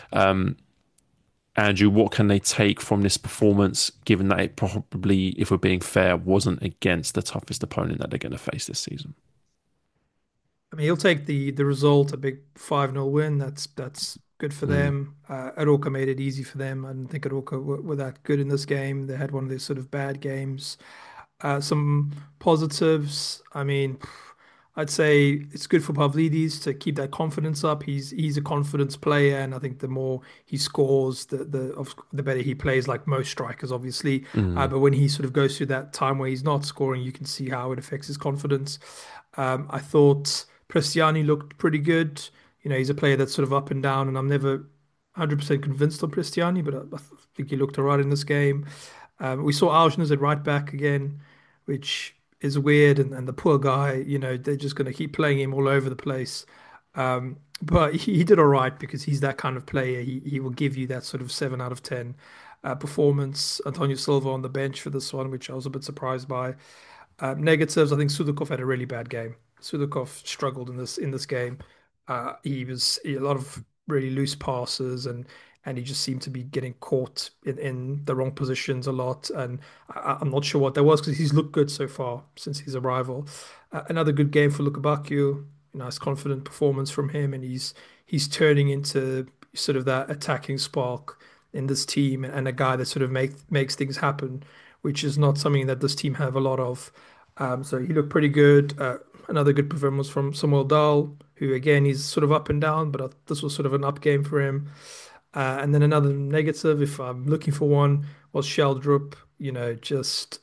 Andrew, what can they take from this performance, given that it probably, if we're being fair, wasn't against the toughest opponent that they're going to face this season? I mean, he'll take the result, a big 5-0 win. That's good for them. Aroca made it easy for them. I didn't think Aroca were that good in this game. They had one of these sort of bad games. Some positives. I mean, I'd say it's good for Pavlidis to keep that confidence up. He's a confidence player, and I think the more he scores, the better he plays. Like most strikers, obviously. But when he sort of goes through that time where he's not scoring, you can see how it affects his confidence. I thought Prestiani looked pretty good. He's a player that's sort of up and down, and I'm never 100% convinced on Prestiani, but I think he looked all right in this game. We saw Algenes at right back again, which is weird, and the poor guy, they're just going to keep playing him all over the place. But he did all right because he's that kind of player. He will give you that sort of 7 out of 10 performance. Antonio Silva on the bench for this one, which I was a bit surprised by. Negatives, I think Sudakov had a really bad game. Sudakov struggled in this game. He a lot of really loose passes, and he just seemed to be getting caught in the wrong positions a lot. And I'm not sure what that was because he's looked good so far since his arrival. Another good game for Lukaku. Nice confident performance from him, and he's turning into sort of that attacking spark in this team and a guy that sort of makes things happen, which is not something that this team have a lot of. So he looked pretty good. Another good performance from Samuel Dahl, who again he's sort of up and down, but this was sort of an up game for him. And then another negative, if I'm looking for one, was Sheldrup. Just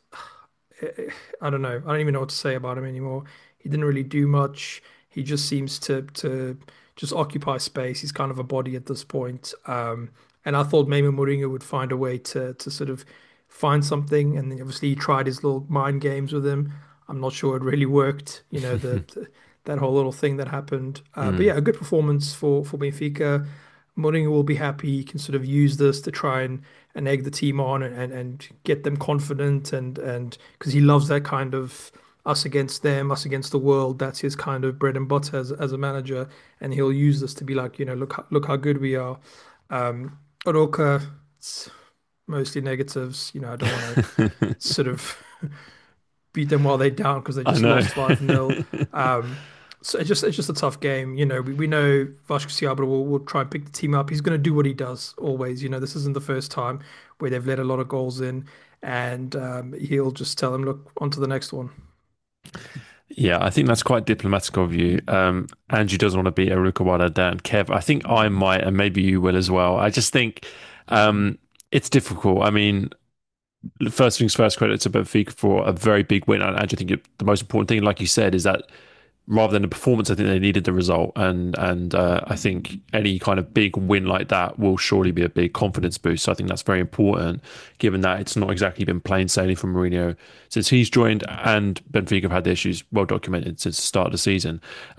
I don't know. I don't even know what to say about him anymore. He didn't really do much. He just seems to just occupy space. He's kind of a body at this point. And I thought maybe Mourinho would find a way to sort of find something. And then obviously he tried his little mind games with him. I'm not sure it really worked. That whole little thing that happened. But yeah, a good performance for Benfica. Mourinho will be happy. He can sort of use this to try and egg the team on and get them confident and because he loves that kind of us against them, us against the world. That's his kind of bread and butter as a manager, and he'll use this to be like, look how good we are. Oroka, it's mostly negatives. I don't want to sort of beat them while they're down because they I just know. lost 5-0. So it's just a tough game. We know Vasco Seabra will try and pick the team up. He's going to do what he does always. This isn't the first time where they've let a lot of goals in, and he'll just tell them, look, on to the next one. Yeah, I think that's quite diplomatic of you. Andrew doesn't want to beat Aruka while they're down. Kev, I think I might, and maybe you will as well. I just think it's difficult. I mean, first things first, credit to Benfica for a very big win. And I think the most important thing, like you said, is that rather than the performance, I think they needed the result, and I think any kind of big win like that will surely be a big confidence boost. So I think that's very important, given that it's not exactly been plain sailing from Mourinho since he's joined, and Benfica have had the issues well documented since the start of the season.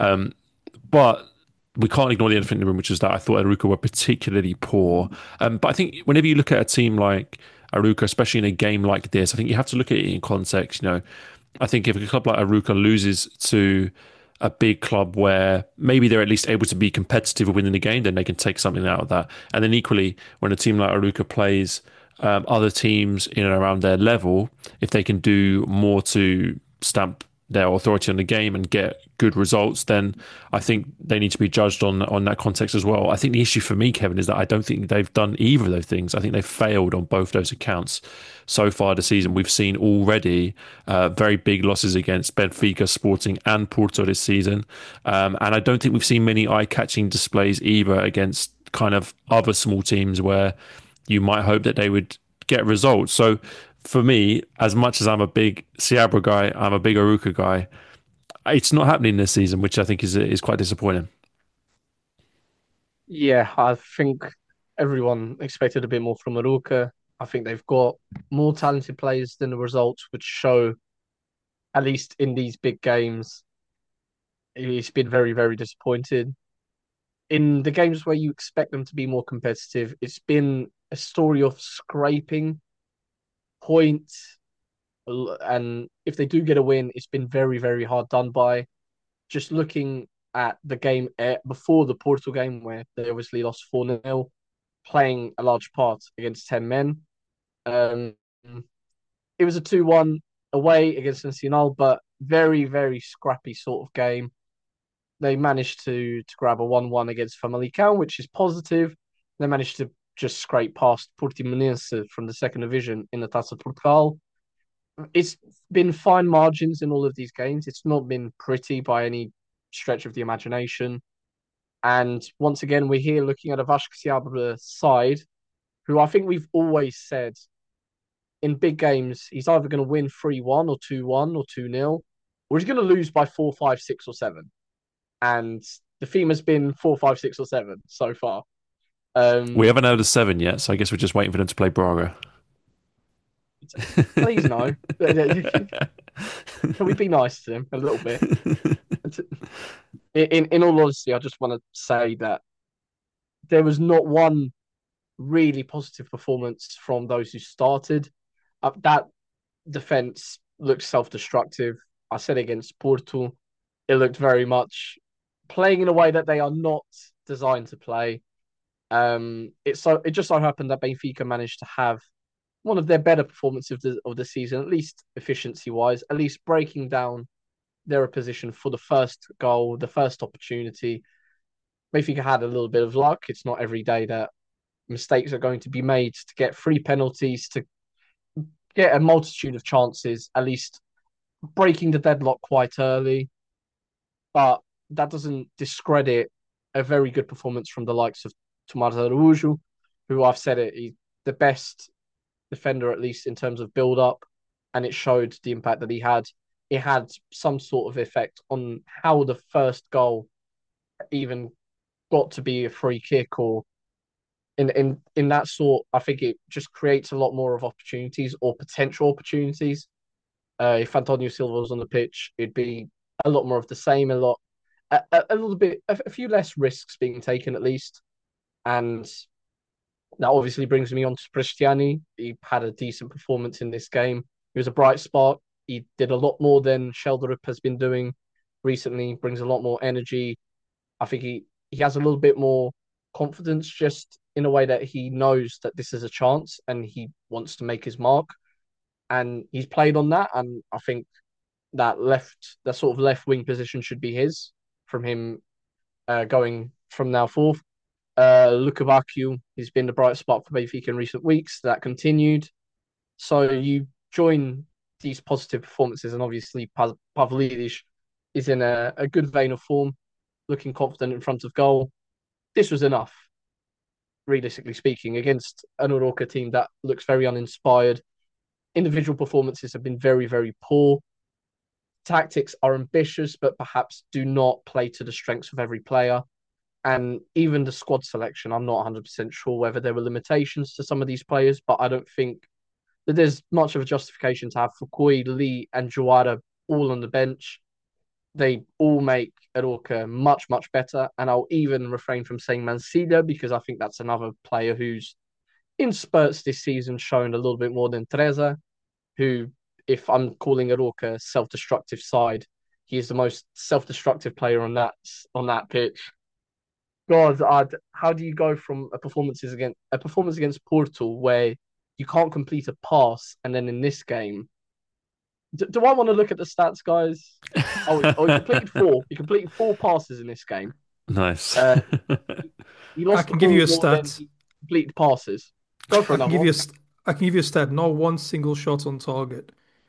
But we can't ignore the elephant in the room, which is that I thought Aruka were particularly poor. But I think whenever you look at a team like Aruka, especially in a game like this, I think you have to look at it in context. I think if a club like Aruka loses to a big club where maybe they're at least able to be competitive within the game, then they can take something out of that. And then equally, when a team like Aruka plays other teams in and around their level, if they can do more to stamp their authority on the game and get good results, then I think they need to be judged on that context as well. I think the issue for me, Kevin, is that I don't think they've done either of those things. I think they've failed on both those accounts so far this season. We've seen already very big losses against Benfica, Sporting, and Porto this season, and I don't think we've seen many eye-catching displays either against kind of other small teams where you might hope that they would get results. So for me, as much as I'm a big Seabra guy, I'm a big Aruka guy. It's not happening this season, which I think is quite disappointing. Yeah, I think everyone expected a bit more from Arouca. I think they've got more talented players than the results would show, at least in these big games. It's been very, very disappointed. In the games where you expect them to be more competitive, it's been a story of scraping points. And if they do get a win, it's been very, very hard done by. Just looking at the game before the Porto game, where they obviously lost 4-0, playing a large part against 10 men. Um, it was a 2-1 away against Nacional, but very, very scrappy sort of game. They managed to grab a 1-1 against Famalicão, which is positive. They managed to just scrape past Portimonense from the second division in the Taça Portugal. It's been fine margins in all of these games. It's not been pretty by any stretch of the imagination. And once again, we're here looking at a Vasco Seabra side, who I think we've always said in big games, he's either going to win 3-1 or 2-1 or 2-0, or he's going to lose by 4, 5, 6, or 7. And the theme has been 4, 5, 6, or 7 so far. We haven't had a 7 yet, so I guess we're just waiting for them to play Braga. Please no. Can we be nice to them a little bit? In all honesty, I just want to say that there was not one really positive performance from those who started. That defense looked self-destructive. I said against Porto, it looked very much playing in a way that they are not designed to play. It just so happened that Benfica managed to have one of their better performances of the season, at least efficiency wise, at least breaking down their opposition for the first goal, the first opportunity. Benfica had a little bit of luck. It's not every day that mistakes are going to be made to get free penalties, to get a multitude of chances, at least breaking the deadlock quite early. But that doesn't discredit a very good performance from the likes of Tomás Araújo, who I've said it, he's the best defender, at least in terms of build up, and it showed the impact that he had. It had some sort of effect on how the first goal even got to be a free kick, or in that sort. I think it just creates a lot more of opportunities or potential opportunities. If Antonio Silva was on the pitch, it'd be a lot more of the same, a little bit, a few less risks being taken at least. And that obviously brings me on to Cristiani. He had a decent performance in this game. He was a bright spot. He did a lot more than Sheldrup has been doing recently, brings a lot more energy. I think he has a little bit more confidence just in a way that he knows that this is a chance and he wants to make his mark. And he's played on that. And I think that sort of left wing position should be his from him going from now forth. Luka Bakio has been the bright spot for Benfica in recent weeks. That continued. So you join these positive performances, and obviously Pavlidis is in a good vein of form, looking confident in front of goal. This was enough, realistically speaking, against an Oroka team that looks very uninspired. Individual performances have been very, very poor. Tactics are ambitious, but perhaps do not play to the strengths of every player. And even the squad selection, I'm not 100% sure whether there were limitations to some of these players, but I don't think that there's much of a justification to have Fukui, Lee, and Jawara all on the bench. They all make Aroca much, much better. And I'll even refrain from saying Mancilla because I think that's another player who's in spurts this season shown a little bit more than Teresa, who, if I'm calling Aroca self-destructive side, he is the most self-destructive player on that pitch. God, how do you go from a performance against Porto where you can't complete a pass, and then in this game, do I want to look at the stats, guys? Oh, he completed four. He completed four passes in this game. Nice. He I lost the can give ball you a more than stat. he completed passes. Go for I can another give you one. I can give you a stat. Not one single shot on target.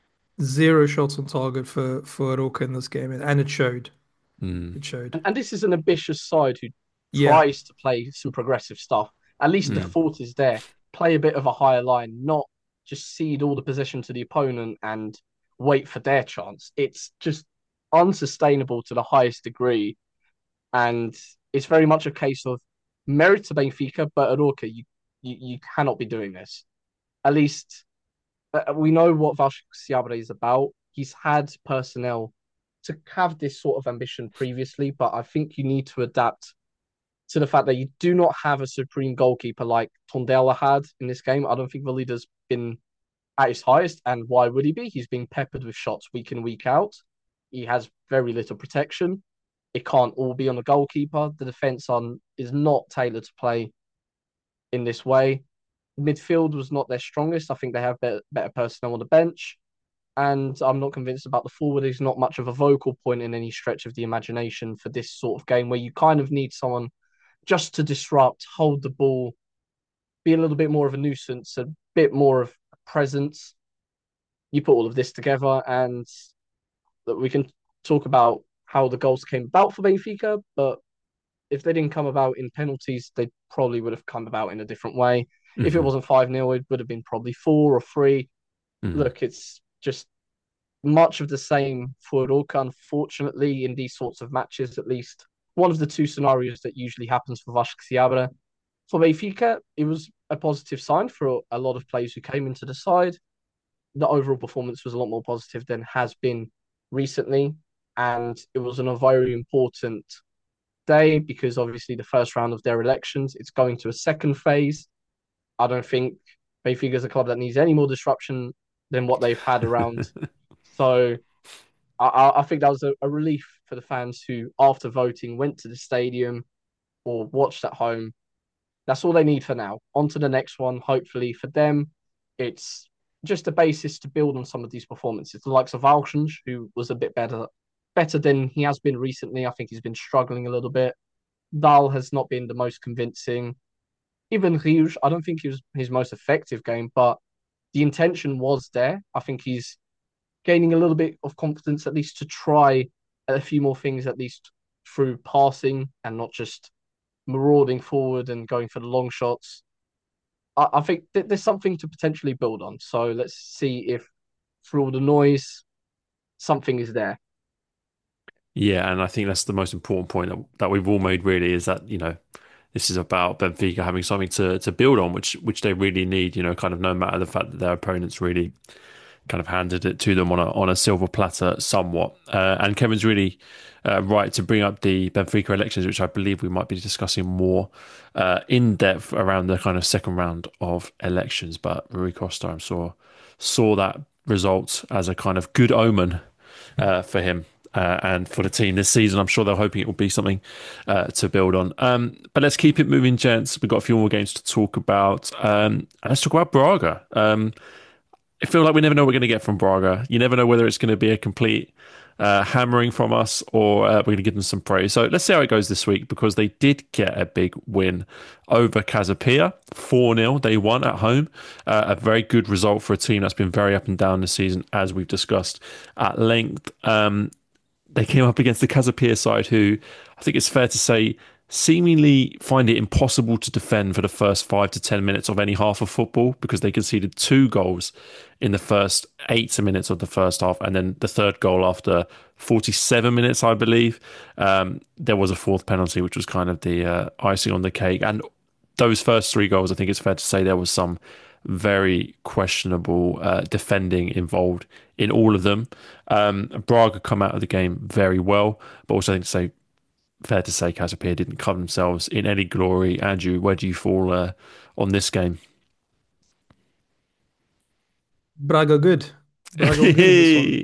Zero shots on target for Aroca in this game, and it showed. Mm, It showed. And this is an ambitious side who Yeah. tries to play some progressive stuff. At least the mm. thought is there. Play a bit of a higher line, not just cede all the possession to the opponent and wait for their chance. It's just unsustainable to the highest degree. And it's very much a case of merit to Benfica, but at Orca, you cannot be doing this. At least we know what Vasco Seabra is about. He's had personnel to have this sort of ambition previously, but I think you need to adapt to the fact that you do not have a supreme goalkeeper like Tondela had in this game. I don't think Valida's been at his highest, and why would he be? He's being peppered with shots week in, week out. He has very little protection. It can't all be on the goalkeeper. The defence on is not tailored to play in this way. Midfield was not their strongest. I think they have better personnel on the bench. And I'm not convinced about the forward. He's not much of a vocal point in any stretch of the imagination for this sort of game where you kind of need someone just to disrupt, hold the ball, be a little bit more of a nuisance, a bit more of a presence. You put all of this together, and that we can talk about how the goals came about for Benfica. But if they didn't come about in penalties, they probably would have come about in a different way. If it Hmm. wasn't 5-0, it would have been probably 4 or 3. Hmm. Look, it's just much of the same for Roca, unfortunately, in these sorts of matches, at least. One of the two scenarios that usually happens for Vasco Seabra. For Benfica, it was a positive sign for a lot of players who came into the side. The overall performance was a lot more positive than has been recently. And it was a very important day because obviously the first round of their elections, it's going to a second phase. I don't think Benfica is a club that needs any more disruption than what they've had around. So I think that was a relief for the fans who, after voting, went to the stadium or watched at home. That's all they need for now. On to the next one. Hopefully for them, it's just a basis to build on some of these performances. The likes of Alshans, who was a bit better than he has been recently. I think he's been struggling a little bit. Dal has not been the most convincing. Even Rios, I don't think he was his most effective game, but the intention was there. I think he's gaining a little bit of confidence, at least to try a few more things, at least through passing and not just marauding forward and going for the long shots. I think there's something to potentially build on. So let's see if through all the noise, something is there. Yeah, and I think that's the most important point that we've all made really is that, this is about Benfica having something to build on, which they really need, kind of no matter the fact that their opponents really kind of handed it to them on a silver platter somewhat. And Kevin's really right to bring up the Benfica elections, which I believe we might be discussing more in depth around the kind of second round of elections. But Rui Costa, I'm sure, saw that result as a kind of good omen for him. And for the team this season, I'm sure they're hoping it will be something to build on. But let's keep it moving, gents. We've got a few more games to talk about. And let's talk about Braga. I feel like we never know what we're going to get from Braga. You never know whether it's going to be a complete hammering from us or we're going to give them some praise. So let's see how it goes this week because they did get a big win over Casapia, 4-0. They won at home. A very good result for a team that's been very up and down this season, as we've discussed at length. They came up against the Casapia side, who I think it's fair to say seemingly find it impossible to defend for the first 5 to 10 minutes of any half of football because they conceded 2 goals in the first 8 minutes of the first half, and then the third goal after 47 minutes, I believe. There was a fourth penalty, which was kind of the icing on the cake. And those first 3 goals, I think it's fair to say there was some very questionable defending involved in all of them. Braga come out of the game very well, but also I think to say fair to say Casapia didn't cover themselves in any glory. Andrew, where do you fall on this game? Braga good. Braga good in this one.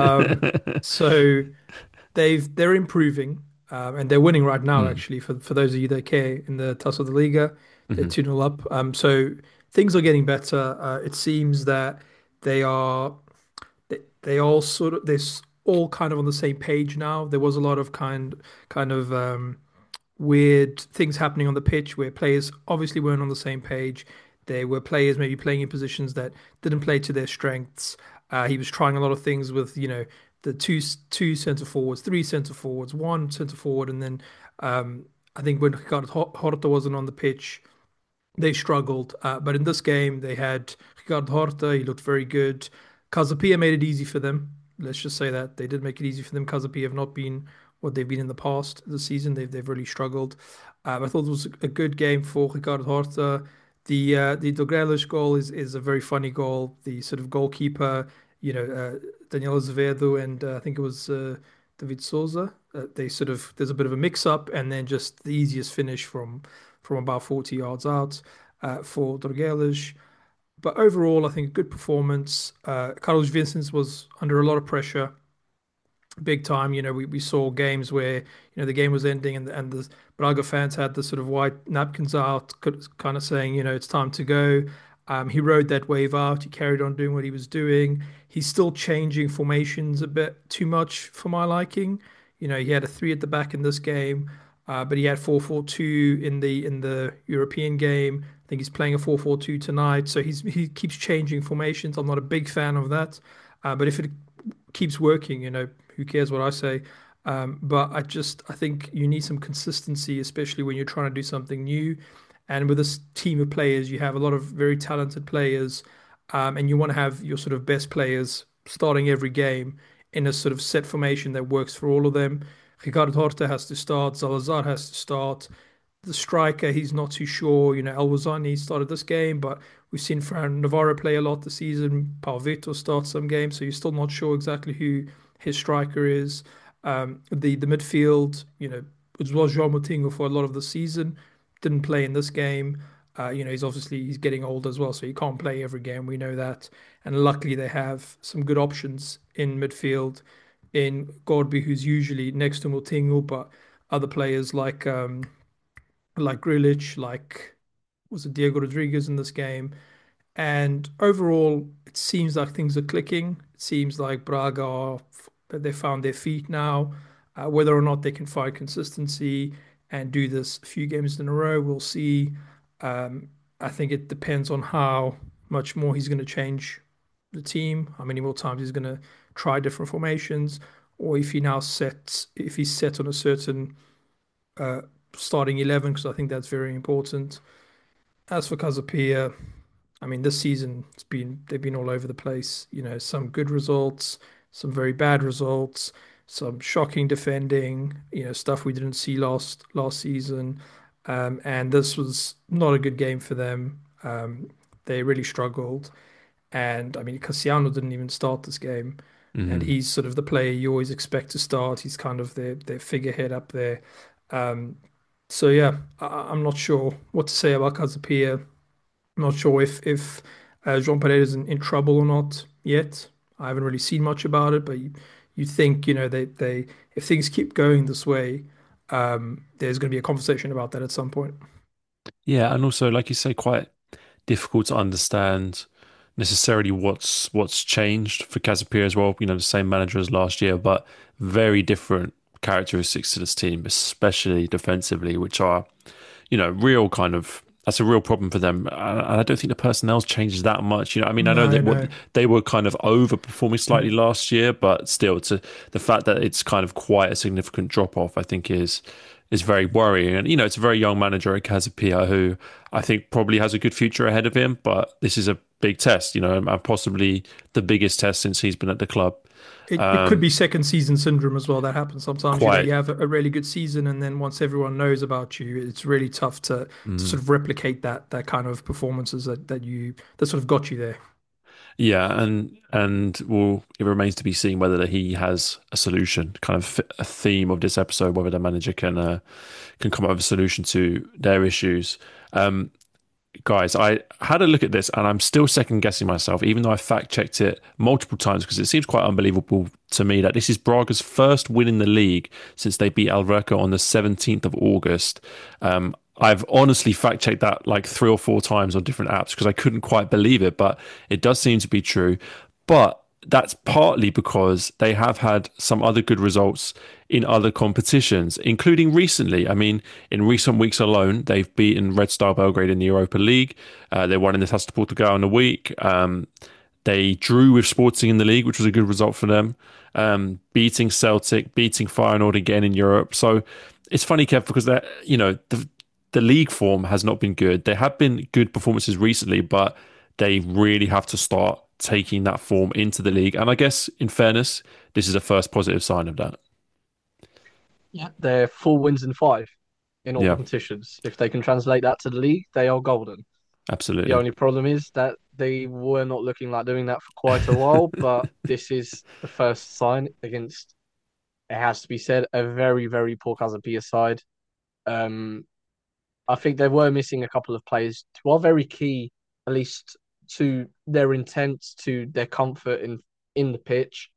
So they're improving and they're winning right now. Mm. Actually, for those of you that care in the Taça da Liga, they're Hmm. 2-0 up. So things are getting better. It seems that they are they all sort of all kind of on the same page now. There was a lot of kind of weird things happening on the pitch where players obviously weren't on the same page. There were players maybe playing in positions that didn't play to their strengths. He was trying a lot of things with, the two centre forwards, three centre forwards, one centre forward, and then I think when Ricardo Horta wasn't on the pitch, they struggled. But in this game, they had Ricardo Horta. He looked very good. Casapia made it easy for them. Let's just say that they did make it easy for them. Casapia have not been what they've been in the past this season. They've really struggled. I thought it was a good game for Ricardo Horta. The Dogrelis goal is a very funny goal. The sort of goalkeeper, Daniel Azevedo and I think it was David Souza. They sort of there's a bit of a mix up, and then just the easiest finish from about 40 yards out for Dorgeles. But overall, I think a good performance. Carlos Vincent was under a lot of pressure, big time. We saw games where, the game was ending and the Braga fans had the sort of white napkins out, kind of saying, it's time to go. He rode that wave out. He carried on doing what he was doing. He's still changing formations a bit too much for my liking. He had a three at the back in this game, but he had 4-4-2 in the European game. I think he's playing a 4-4-2 tonight. So he keeps changing formations. I'm not a big fan of that, but if it keeps working, who cares what I say? But I think you need some consistency, especially when you're trying to do something new. And with this team of players, you have a lot of very talented players, and you want to have your sort of best players starting every game in a sort of set formation that works for all of them. Ricardo Horta has to start, Salazar has to start. The striker, he's not too sure. El Wazani started this game, but we've seen Fran Navarro play a lot this season. Pau Vitor starts some games, so you're still not sure exactly who his striker is. The midfield, it was João Moutinho for a lot of the season. Didn't play in this game. He's getting old as well, so he can't play every game. We know that. And luckily they have some good options in midfield in Godby, who's usually next to Moutinho, but other players like Grealish, like was it Diego Rodriguez in this game. And overall, it seems like things are clicking. It seems like they found their feet now. Whether or not they can find consistency and do this a few games in a row, we'll see. I think it depends on how much more he's going to change the team, how many more times he's going to try different formations, or if he's set on a certain uh, starting 11, because I think that's very important. As for Casapia, I mean, this season they've been all over the place. Some good results, some very bad results, some shocking defending. Stuff we didn't see last season, and this was not a good game for them. They really struggled, And I mean, Cassiano didn't even start this game, and Mm. he's sort of the player you always expect to start. He's kind of their figurehead up there. Um, so yeah, I'm not sure what to say about Casapia. I'm not sure if João Pereira is in trouble or not yet. I haven't really seen much about it, but you think, they if things keep going this way, there's going to be a conversation about that at some point. Yeah, and also, like you say, quite difficult to understand necessarily what's changed for Casapia as well. You know, the same manager as last year, but very different characteristics to this team, especially defensively, which are, real kind of that's a real problem for them. And I don't think the personnel's changes that much. I mean, I know No, that no. they were kind of overperforming slightly last year, but still, to the fact that it's kind of quite a significant drop off, I think is very worrying. And it's a very young manager at Casapia who I think probably has a good future ahead of him. But this is a big test, and possibly the biggest test since he's been at the club. It could be second season syndrome as well. That happens sometimes. You Quite. have a really good season, and then once everyone knows about you, it's really tough to sort of replicate that kind of performances that sort of got you there. Yeah, and well, it remains to be seen whether he has a solution, kind of a theme of this episode, whether the manager can come up with a solution to their issues. Um, Guys, I had a look at this and I'm still second guessing myself, even though I fact checked it multiple times because it seems quite unbelievable to me that this is Braga's first win in the league since they beat Alverca on the 17th of August. I've honestly fact checked that like 3 or 4 times on different apps because I couldn't quite believe it, but it does seem to be true. But that's partly because they have had some other good results in other competitions, including recently. I mean, in recent weeks alone, they've beaten Red Star Belgrade in the Europa League. They won in the Taça de Portugal in a week. They drew with Sporting in the league, which was a good result for them. Beating Celtic, beating Feyenoord again in Europe. So it's funny, Kev, because the league form has not been good. There have been good performances recently, but they really have to start taking that form into the league. And I guess, in fairness, this is a first positive sign of that. Yeah, they're 4 wins and five in all Yeah, competitions. If they can translate that to the league, they are golden. The absolutely. only problem is that they were not looking like doing that for quite a while, but this is the first sign against, it has to be said, a very, very poor Casablanca side. Um, I think they were missing a couple of players who are very key, at least to their intent, to their comfort in the pitch.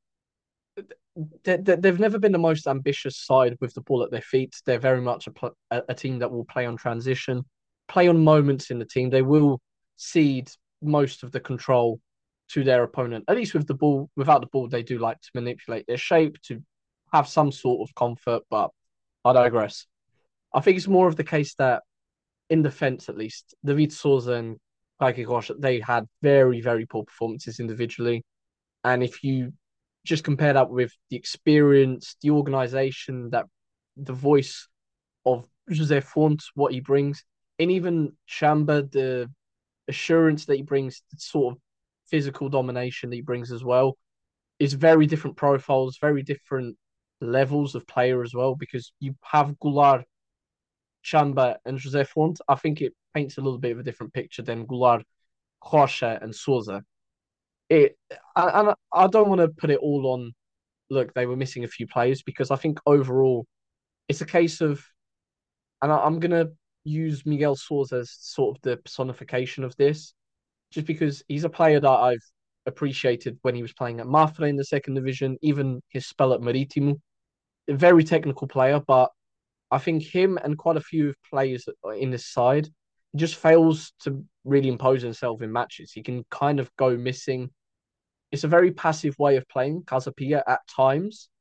They've never been the most ambitious side with the ball at their feet. They're very much a team that will play on transition, play on moments in the team. They will cede most of the control to their opponent. At least with the ball, without the ball, they do like to manipulate their shape to have some sort of comfort. But I digress. I think it's more of the case that in defence, at least, David Souza and Paiki Rocha, they had very, very poor performances individually. And if you just compare that with the experience, the organization, that the voice of Jose Font, what he brings, and even Chamba, the assurance that he brings, the sort of physical domination that he brings as well, is very different profiles, very different levels of player as well. Because you have Goulart, Chamba, and Jose Font. I think it paints a little bit of a different picture than Goulart, Rocha, and Souza. It and I don't want to put it all on. Look, they were missing a few players because I think overall it's a case of, and I'm gonna use Miguel Souza as sort of the personification of this, just because he's a player that I've appreciated when he was playing at Mafra in the second division, even his spell at Marítimo. A very technical player, but I think him and quite a few players in this side, he just fails to really impose himself in matches. He can kind of go missing. It's a very passive way of playing Casapia at times.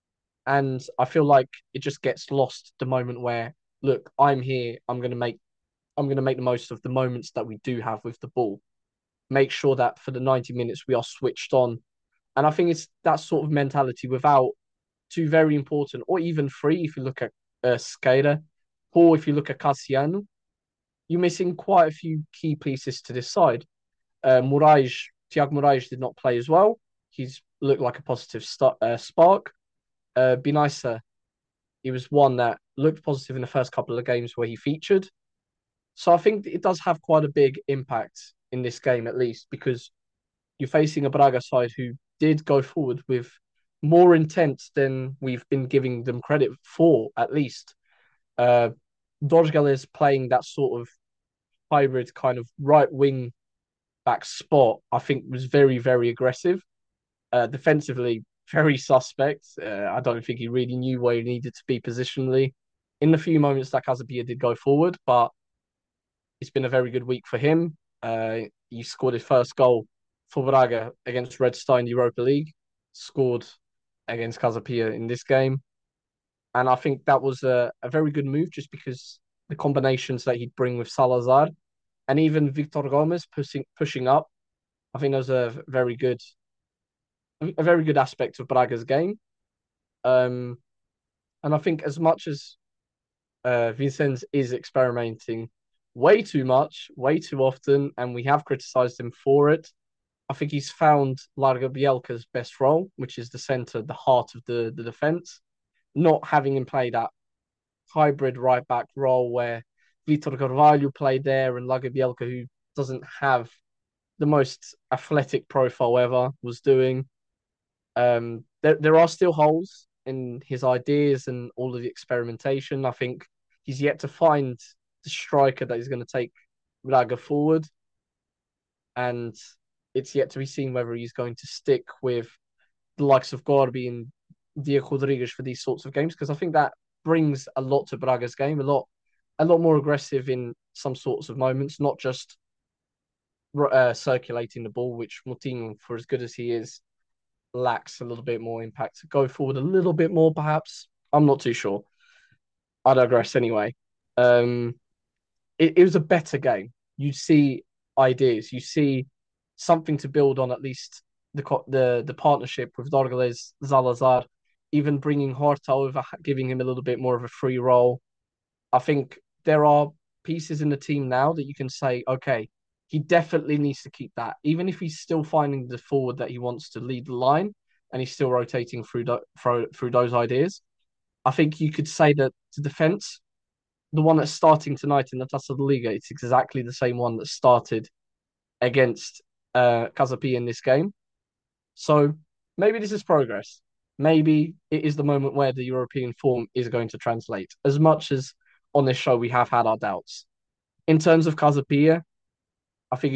And I feel like it just gets lost the moment where, look, I'm here, I'm gonna make the most of the moments that we do have with the ball. Make sure that for the 90 minutes we are switched on. And I think it's that sort of mentality without two very important, or even three if you look at Skater, or if you look at Cassiano, you're missing quite a few key pieces to this side. Moraes, Tiago Moraes did not play as well. He's looked like a positive spark. Binaisa, he was one that looked positive in the first couple of games where he featured. So I think it does have quite a big impact in this game, at least, because you're facing a Braga side who did go forward with more intent than we've been giving them credit for, at least. Uh, Dorgal is playing that sort of hybrid kind of right wing back spot, I think was very, very aggressive. Defensively, very suspect. I don't think he really knew where he needed to be positionally. In the few moments that Casabia did go forward, but it's been a very good week for him. He scored his first goal for Braga against Red Star in the Europa League, scored against Casapia in this game. And I think that was a very good move just because the combinations that he'd bring with Salazar and even Victor Gomez pushing up. I think that was a very good aspect of Braga's game. Um, and I think as much as Vincenz is experimenting way too much, way too often, and we have criticised him for it, I think he's found Larga Bielka's best role, which is the centre, the heart of the defence. Not having him play that hybrid right back role where Vitor Carvalho played there and Larga Bielka, who doesn't have the most athletic profile ever, was doing. There are still holes in his ideas and all of the experimentation. I think he's yet to find the striker that is going to take Braga forward, and it's yet to be seen whether he's going to stick with the likes of Gorby and Diego Rodriguez for these sorts of games, because I think that brings a lot to Braga's game, a lot more aggressive in some sorts of moments, not just circulating the ball, which Moutinho, for as good as he is, lacks a little bit more impact. To go forward a little bit more, perhaps. I'm not too sure. I digress anyway. Um, it was a better game. You see ideas, you see something to build on, at least the partnership with Dorgales Zalazar, even bringing Horta over, giving him a little bit more of a free role. I think there are pieces in the team now that you can say, okay, he definitely needs to keep that, even if he's still finding the forward that he wants to lead the line, and he's still rotating through those ideas. I think you could say that the defense, the one that's starting tonight in the Taça da Liga, it's exactly the same one that started against Casapi in this game. So maybe this is progress. Maybe it is the moment where the European form is going to translate. As much as on this show we have had our doubts. In terms of Casapia, I think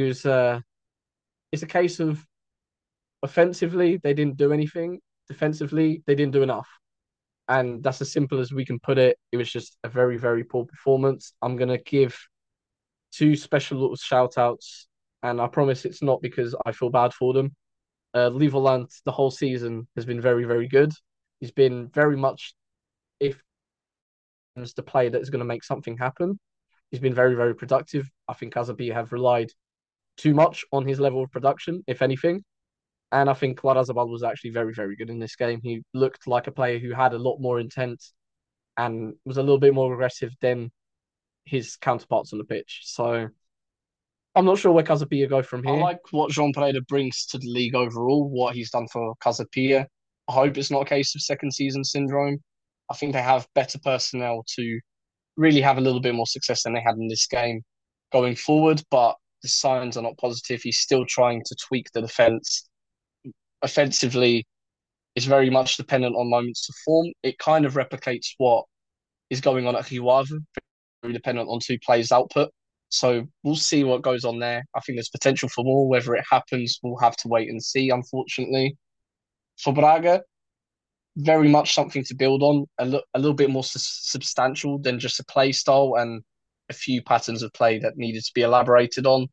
it's a case of offensively they didn't do anything, defensively they didn't do enough, and that's as simple as we can put it. It was just a very, very poor performance. I'm gonna give two special little shout outs, and I promise it's not because I feel bad for them. Levoland the whole season has been very, very good. He's been very much, if it's the player that is going to make something happen. He's been very, very productive. I think Casabi have relied too much on his level of production, if anything. And I think Larrazabal was actually very, very good in this game. He looked like a player who had a lot more intent and was a little bit more aggressive than his counterparts on the pitch. So I'm not sure where Casapia go from I here. like what Jean Pereira brings to the league overall, what he's done for Casapia. I hope it's not a case of second season syndrome. I think they have better personnel to really have a little bit more success than they had in this game going forward, but the signs are not positive. He's still trying to tweak the defense. Offensively, it's very much dependent on moments to form. It kind of replicates what is going on at Rio Ave, very dependent on two players' output. So we'll see what goes on there. I think there's potential for more. Whether it happens, we'll have to wait and see, unfortunately. For Braga, very much something to build on, a little bit more substantial than just a play style and a few patterns of play that needed to be elaborated on.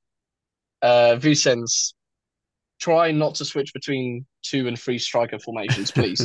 Vicens, try not to switch between 2 and 3 striker formations, please.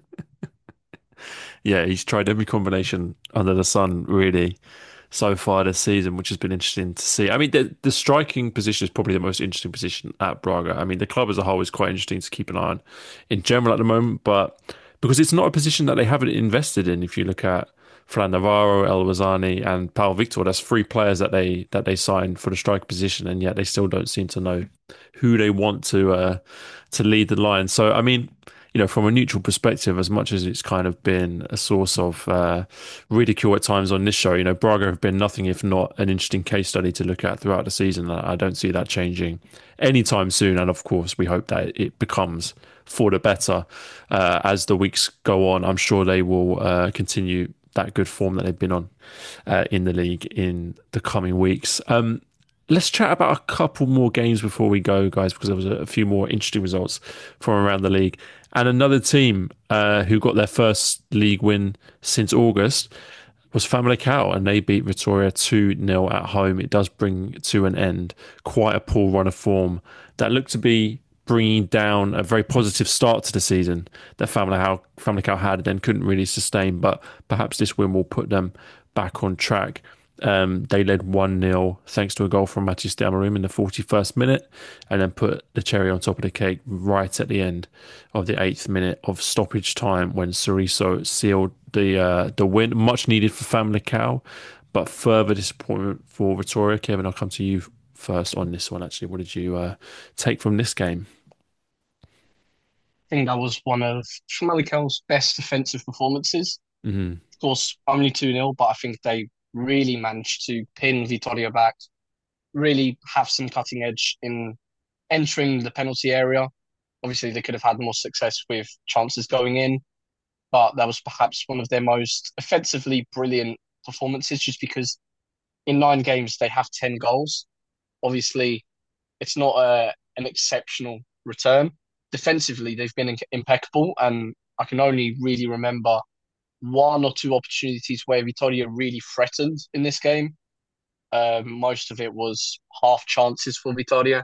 Yeah, he's tried every combination under the sun, really, so far this season, which has been interesting to see. I mean, the striking position is probably the most interesting position at Braga. I mean, the club as a whole is quite interesting to keep an eye on in general at the moment, but because it's not a position that they haven't invested in. If you look at Fran Navarro, El Wazani, and Paulo Victor, that's 3 players that they signed for the striker position, and yet they still don't seem to know who they want to lead the line. So, I mean, from a neutral perspective, as much as it's kind of been a source of ridicule at times on this show, Braga have been nothing if not an interesting case study to look at throughout the season. I don't see that changing anytime soon. And of course, we hope that it becomes for the better as the weeks go on. I'm sure they will continue that good form that they've been on in the league in the coming weeks. Let's chat about a couple more games before we go, guys, because there was a few more interesting results from around the league. And another team who got their first league win since August was Famalicão, and they beat Vitória 2-0 at home. It does bring to an end quite a poor run of form that looked to be bringing down a very positive start to the season that Famalicão had and then couldn't really sustain. But perhaps this win will put them back on track. They led 1-0 thanks to a goal from Mathis de Amorim in the 41st minute, and then put the cherry on top of the cake right at the end of the 8th minute of stoppage time when Soriso sealed the win. Much needed for Famalicão, but further disappointment for Vitória. Kevin, I'll come to you first on this one. Actually, what did you take from this game? I think that was one of Famalicão's best defensive performances. Mm-hmm. Of course, only 2-0, but I think they really managed to pin Vitória back, really have some cutting edge in entering the penalty area. Obviously, they could have had more success with chances going in, but that was perhaps one of their most offensively brilliant performances just because in 9 games they have 10 goals. Obviously, it's not an exceptional return. Defensively, they've been impeccable, and I can only really remember 1 or 2 opportunities where Vitória really threatened in this game. Most of it was half chances for Vitória.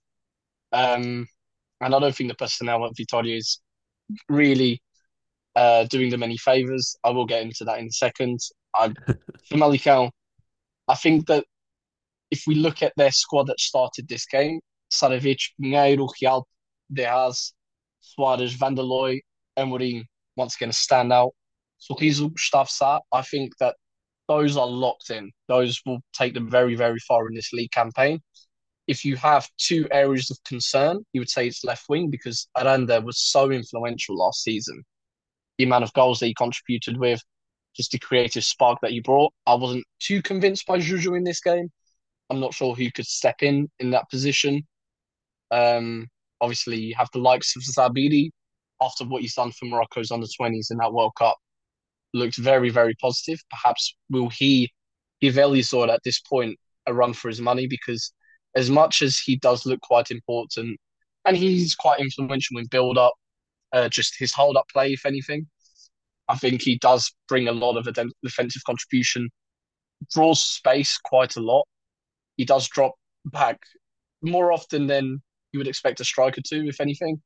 And I don't think the personnel at Vitória is really doing them any favours. I will get into that in a second. Famalicão, I think that if we look at their squad that started this game, Saravich, Pinheiro, Real, Deas, Soares, Vanderlooy, Amorim, once again a standout. Sorriso, Gustavo Sá, I think that those are locked in. Those will take them very, very far in this league campaign. If you have 2 areas of concern, you would say it's left wing because Aranda was so influential last season. The amount of goals that he contributed with, just the creative spark that he brought. I wasn't too convinced by Juju in this game. I'm not sure who could step in that position. Obviously, you have the likes of Zabiri after what he's done for Morocco's under-20s in that World Cup. Looked very, very positive. Perhaps will he give Elisor at this point a run for his money? Because as much as he does look quite important, and he's quite influential in build-up, just his hold-up play, if anything, I think he does bring a lot of defensive contribution, draws space quite a lot. He does drop back more often than you would expect a striker to, if anything.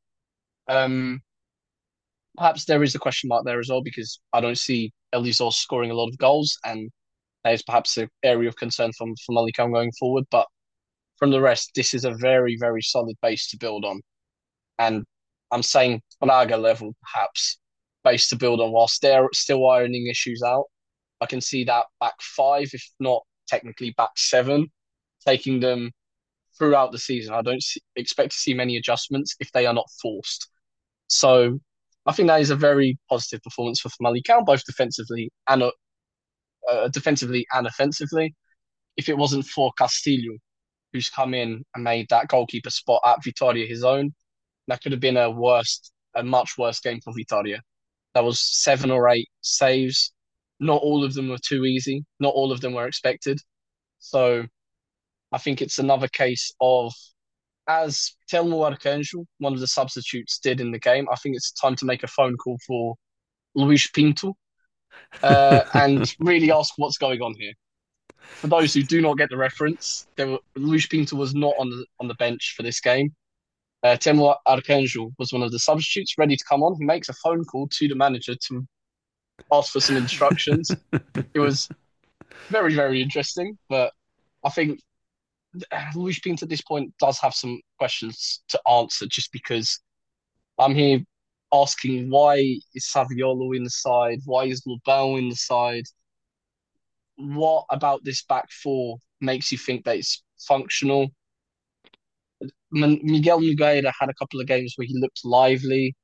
Perhaps there is a question mark there as well because I don't see Elisor scoring a lot of goals, and that is perhaps an area of concern from Famalicão going forward. But from the rest, this is a very, very solid base to build on. And I'm saying Braga level, perhaps, base to build on whilst they're still ironing issues out. I can see that back 5, if not technically back 7, taking them throughout the season. I don't expect to see many adjustments if they are not forced. So I think that is a very positive performance for Famalicão, both defensively and offensively. If it wasn't for Castilho, who's come in and made that goalkeeper spot at Vitória his own, that could have been a much worse game for Vitória. That was 7 or 8 saves. Not all of them were too easy. Not all of them were expected. So I think it's another case of, as Telmo Arcanjo, one of the substitutes, did in the game, I think it's time to make a phone call for Luis Pinto and really ask what's going on here. For those who do not get the reference, Luis Pinto was not on the bench for this game. Telmo Arcanjo was one of the substitutes ready to come on. He makes a phone call to the manager to ask for some instructions. It was very, very interesting, but I think Luis Pinto at this point does have some questions to answer just because I'm here asking why is Saviolo in the side? Why is Lobão in the side? What about this back 4 makes you think that it's functional? Miguel Nogueira had a couple of games where he looked lively.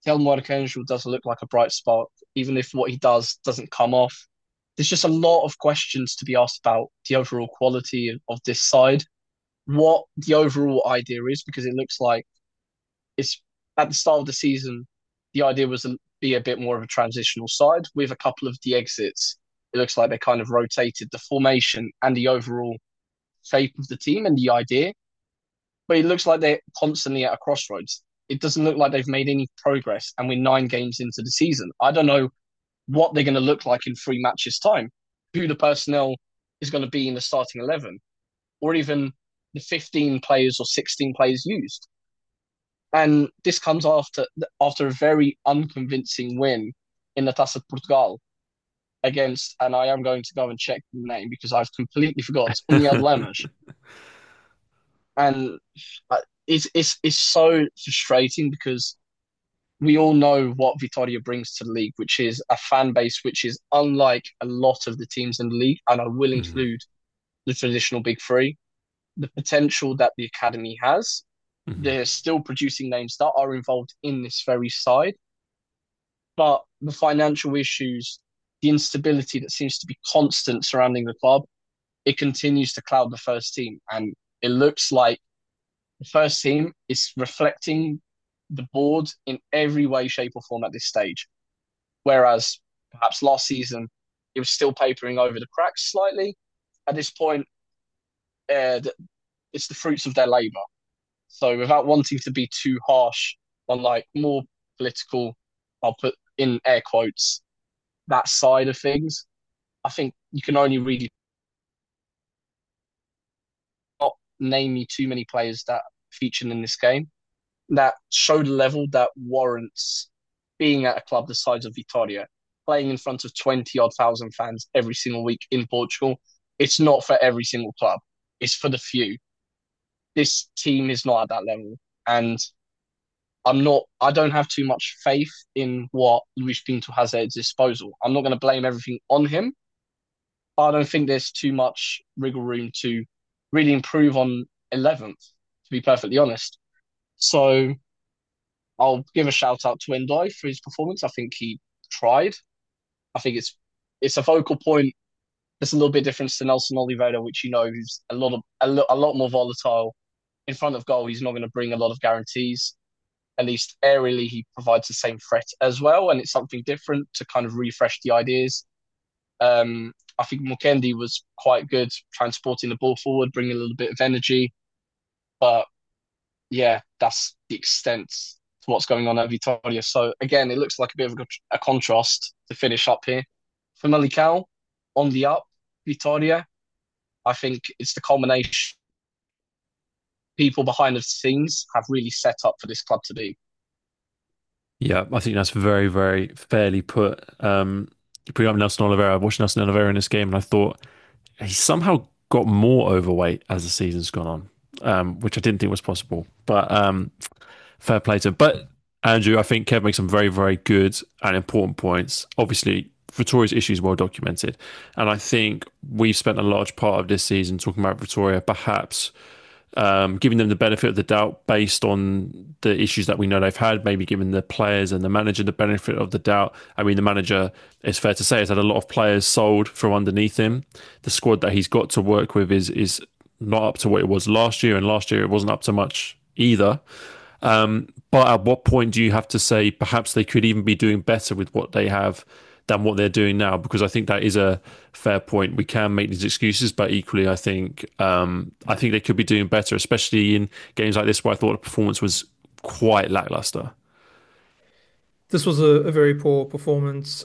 Telmo Arcangel does look like a bright spark, even if what he does doesn't come off. There's just a lot of questions to be asked about the overall quality of this side, what the overall idea is, because it looks like it's at the start of the season, the idea was to be a bit more of a transitional side with a couple of the exits. It looks like they kind of rotated the formation and the overall shape of the team and the idea, but it looks like they're constantly at a crossroads. It doesn't look like they've made any progress, and we're 9 games into the season. I don't know what they're going to look like in 3 matches' time, who the personnel is going to be in the starting 11, or even the 15 players or 16 players used. And this comes after a very unconvincing win in the Taça de Portugal against, and I am going to go and check the name because I've completely forgot, União de Lamas. And it's so frustrating because we all know what Vitória brings to the league, which is a fan base which is unlike a lot of the teams in the league, and I will Mhm. include the traditional big three. The potential that the academy has, Mhm. they're still producing names that are involved in this very side, but the financial issues, the instability that seems to be constant surrounding the club, it continues to cloud the first team, and it looks like the first team is reflecting the board in every way, shape, or form at this stage. Whereas perhaps last season it was still papering over the cracks slightly. At this point, uh, it's the fruits of their labour. So without wanting to be too harsh on like more political, I'll put in air quotes, that side of things, I think you can only really not name me too many players that featured in this game that showed a level that warrants being at a club the size of Vitória, playing in front of 20 odd thousand fans every single week in Portugal. It's not for every single club, it's for the few. This team is not at that level. And I don't have too much faith in what Luis Pinto has at his disposal. I'm not going to blame everything on him. I don't think there's too much wriggle room to really improve on 11th, to be perfectly honest. So I'll give a shout out to Endoi for his performance. I think he tried. I think it's a focal point that's a little bit different to Nelson Oliveira, which you know is a lot more volatile in front of goal. He's not going to bring a lot of guarantees. At least aerially, he provides the same threat as well, and it's something different to kind of refresh the ideas. I think Mukendi was quite good transporting the ball forward, bringing a little bit of energy. But yeah, that's the extent to what's going on at Vitória. So again, it looks like a bit of a contrast to finish up here. For Malicão, on the up, Vitória, I think it's the culmination. People behind the scenes have really set up for this club to be. Yeah, I think that's very, very fairly put. You bring up Nelson Oliveira. I watched Nelson Oliveira in this game, and I thought he somehow got more overweight as the season's gone on, which I didn't think was possible. But fair play to him. But Andrew, I think Kev makes some very, very good and important points. Obviously, Vitoria's issue is well documented, and I think we've spent a large part of this season talking about Vitoria, perhaps giving them the benefit of the doubt based on the issues that we know they've had, maybe giving the players and the manager the benefit of the doubt. I mean, the manager, it's fair to say, has had a lot of players sold from underneath him. The squad that he's got to work with is not up to what it was last year, and last year it wasn't up to much either. But at what point do you have to say perhaps they could even be doing better with what they have than what they're doing now? Because I think that is a fair point. We can make these excuses, but equally, I think they could be doing better, especially in games like this where I thought the performance was quite lackluster. This was a very poor performance.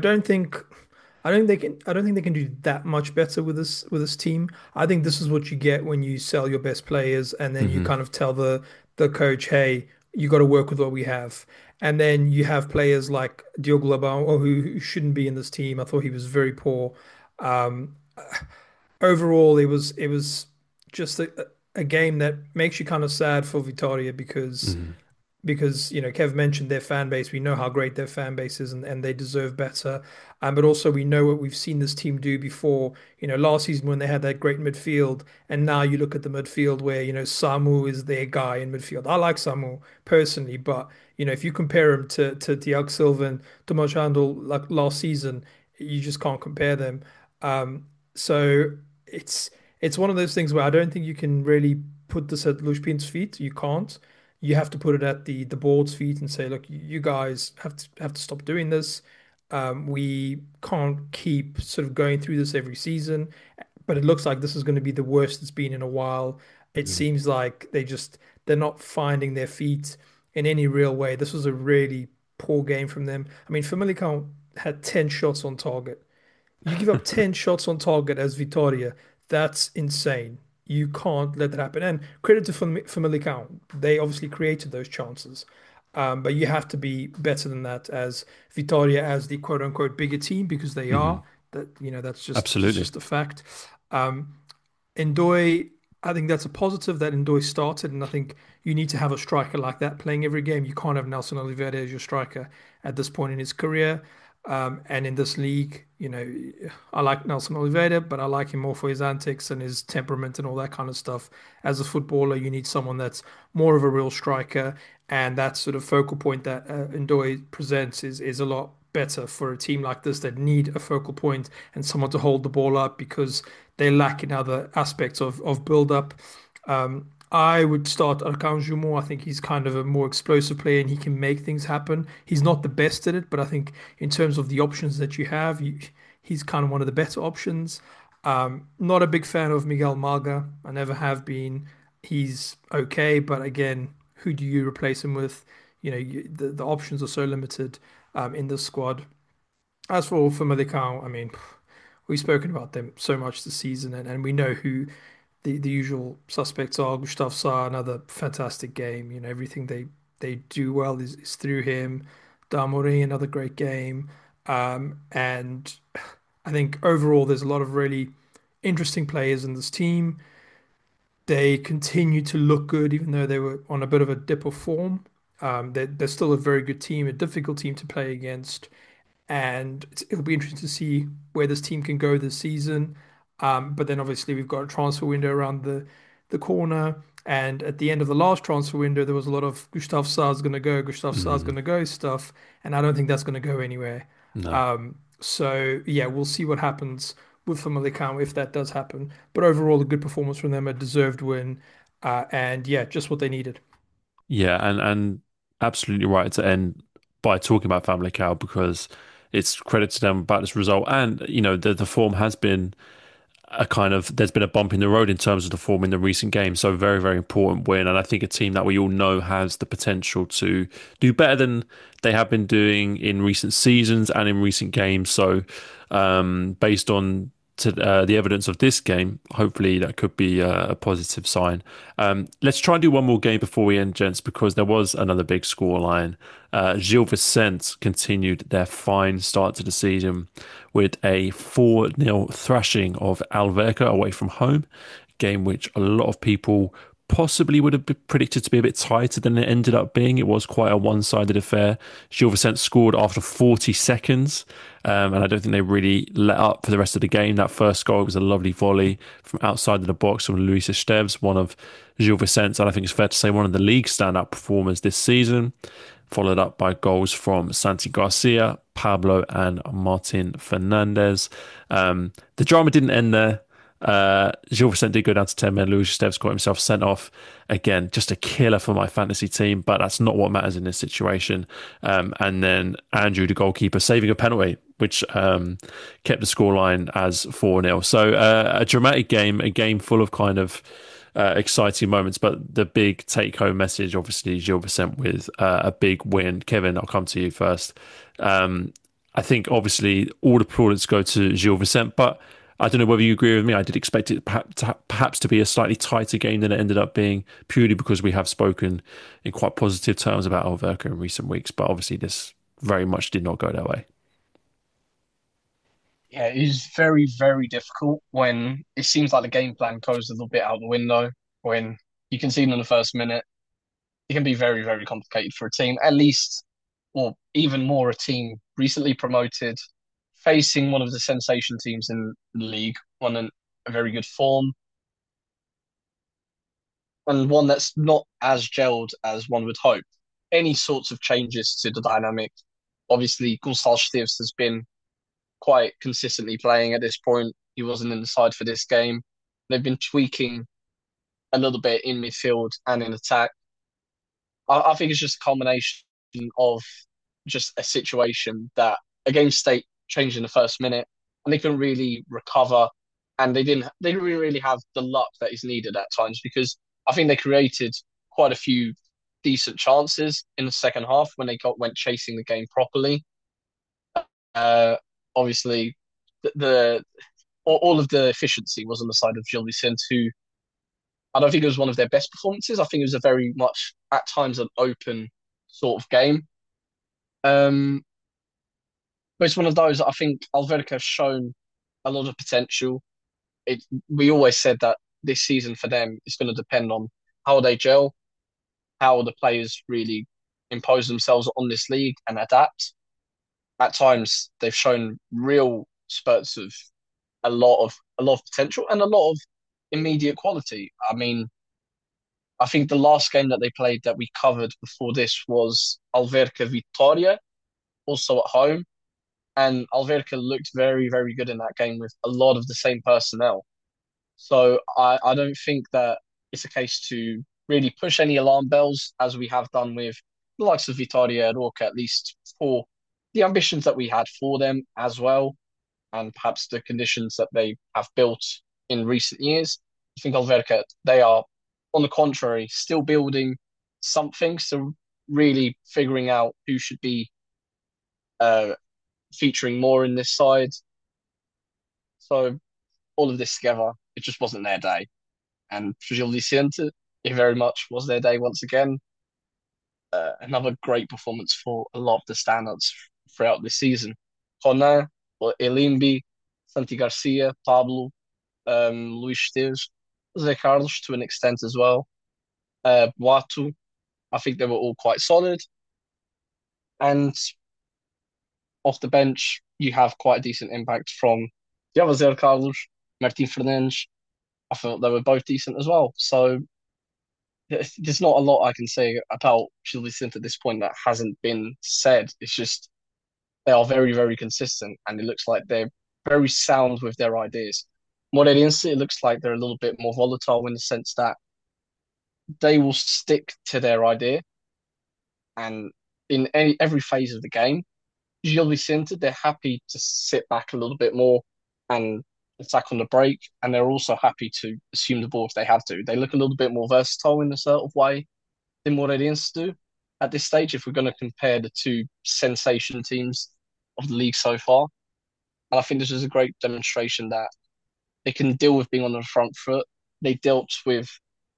I don't think they can do that much better with this team. I think this is what you get when you sell your best players and then you Hmm. kind of tell the coach, hey, you got to work with what we have. And then you have players like Diogo Leão, who shouldn't be in this team. I thought he was very poor. Um, Overall, it was just a game that makes you kind of sad for Vitória because Hmm. because Kev mentioned their fan base. We know how great their fan base is, and they deserve better. But also we know what we've seen this team do before. Last season when they had that great midfield, and now you look at the midfield where Samu is their guy in midfield. I like Samu personally, but if you compare him to Thiago Silva and Tomas Handel like last season, you just can't compare them. So it's it's one of those things where I don't think you can really put this at Lushpin's feet. You can't. You have to put it at the board's feet and say, look, you guys have to stop doing this. We can't keep sort of going through this every season, but it looks like this is going to be the worst it's been in a while. It Mm. seems like they're not finding their feet in any real way. This was a really poor game from them. I mean, Famalicão had 10 shots on target. You give up 10 shots on target as Vitória. That's insane. You can't let that happen. And credit to Famalicão. They obviously created those chances. But you have to be better than that as Vitória as the quote unquote bigger team because they Mhm. are. That's Absolutely. just a fact. Um, Ndoye, I think that's a positive that Ndoye started, and I think you need to have a striker like that playing every game. You can't have Nelson Oliveira as your striker at this point in his career. And in this league, I like Nelson Oliveira, but I like him more for his antics and his temperament and all that kind of stuff. As a footballer, you need someone that's more of a real striker, and that sort of focal point that Ndoye presents is a lot better for a team like this that need a focal point and someone to hold the ball up because they lack in other aspects of build up. I would start Arcanjo more. I think he's kind of a more explosive player and he can make things happen. He's not the best at it, but I think in terms of the options that you have, he's kind of one of the better options. Not a big fan of Miguel Malga. I never have been. He's okay, but again, who do you replace him with? The options are so limited in this squad. As for Militao, I mean, we've spoken about them so much this season, and we know who the usual suspects are. Gustav Sa, another fantastic game. Everything they do well is through him. Damori, another great game. And I think overall, there's a lot of really interesting players in this team. They continue to look good, even though they were on a bit of a dip of form. They're still a very good team, a difficult team to play against and it'll be interesting to see where this team can go this season. But then obviously we've got a transfer window around the corner, and at the end of the last transfer window, there was a lot of Gustav Sa's Mhm. going to go stuff, and I don't think that's going to go anywhere. No. So yeah, we'll see what happens with Famalicão if that does happen. But overall, a good performance from them, a deserved win, and yeah, just what they needed. Yeah, and absolutely right to end by talking about Family Cow because it's credit to them about this result. And, the form has been there's been a bump in the road in terms of the form in the recent games. So very, very important win. And I think a team that we all know has the potential to do better than they have been doing in recent seasons and in recent games. So based on the evidence of this game, hopefully that could be a positive sign. Let's try and do one more game before we end, gents, because there was another big scoreline. Gil Vicente continued their fine start to the season with a 4-0 thrashing of Alverca away from home, game which a lot of people possibly would have predicted to be a bit tighter than it ended up being. It was quite a one-sided affair. Gil Vicente scored after 40 seconds, and I don't think they really let up for the rest of the game. That first goal was a lovely volley from outside of the box from Luis Esteves, one of Gil Vicente, and I think it's fair to say one of the league's standout performers this season, followed up by goals from Santi Garcia, Pablo, and Martin Fernandez. The drama didn't end there. Gil Vicente did go down to 10 men. Luis Esteves got himself sent off. Again, just a killer for my fantasy team, but that's not what matters in this situation. And then Andrew, the goalkeeper, saving a penalty, which kept the scoreline as 4-0. So a dramatic game, a game full of kind of exciting moments. But the big take home message, obviously, Gil Vicente with a big win. Kevin, I'll come to you first. I think obviously all the plaudits go to Gil Vicente, but I don't know whether you agree with me. I did expect it perhaps to be a slightly tighter game than it ended up being, purely because we have spoken in quite positive terms about Alverca in recent weeks. But obviously, this very much did not go that way. Yeah, it is very, very difficult when it seems like the game plan goes a little bit out the window when you can see in the first minute. it can be very, very complicated for a team, at least, or even more a team recently promoted, facing one of the sensation teams in the league, one in a very good form, and one that's not as gelled as one would hope. Any sorts of changes to the dynamic. Obviously, Gonçalves Esteves has been quite consistently playing at this point. He wasn't in the side for this game. They've been tweaking a little bit in midfield and in attack. I think it's just a culmination of just a situation that a game state changed in the first minute, and they couldn't really recover, and they didn't really have the luck that is needed at times because I think they created quite a few decent chances in the second half when they went chasing the game properly. Uh, Obviously, the all of the efficiency was on the side of Gil Vicente, who I don't think it was one of their best performances. I think it was a very much at times an open sort of game. Um, but it's one of those I think Alverca has shown a lot of potential. We always said that this season for them is going to depend on how they gel, how the players really impose themselves on this league and adapt. At times, they've shown real spurts of a lot of potential and a lot of immediate quality. I mean, I think the last game that they played that we covered before this was Alverca Vitória, also at home. And Alverca looked very, very good in that game with a lot of the same personnel. So I don't think that it's a case to really push any alarm bells as we have done with the likes of Vitória and Roca, at least for the ambitions that we had for them as well, and perhaps the conditions that they have built in recent years. I think Alverca, they are, on the contrary, still building something, still really figuring out who should be uh, featuring more in this side. So all of this together, it just wasn't their day. And for Gil Vicente, it very much was their day once again. Another great performance for a lot of the standouts throughout this season. Ronan, Elimbi, Santi Garcia, Pablo, Luis Esteves, Zé Carlos to an extent as well. Boato, I think they were all quite solid. And off the bench, you have quite a decent impact from the other Zé Carlos, Martin Fernandes. I thought they were both decent as well. So there's not a lot I can say about Gil Vicente at this point that hasn't been said. It's just they are very, very consistent, and it looks like they're very sound with their ideas. Moreirense, it looks like they're a little bit more volatile in the sense that they will stick to their idea, and in every phase of the game, Gil Vicente, they're happy to sit back a little bit more and attack on the break, and they're also happy to assume the ball if they have to. They look a little bit more versatile in a sort of way than Moreirense do at this stage if we're going to compare the two sensation teams of the league so far. And I think this is a great demonstration that they can deal with being on the front foot. They dealt with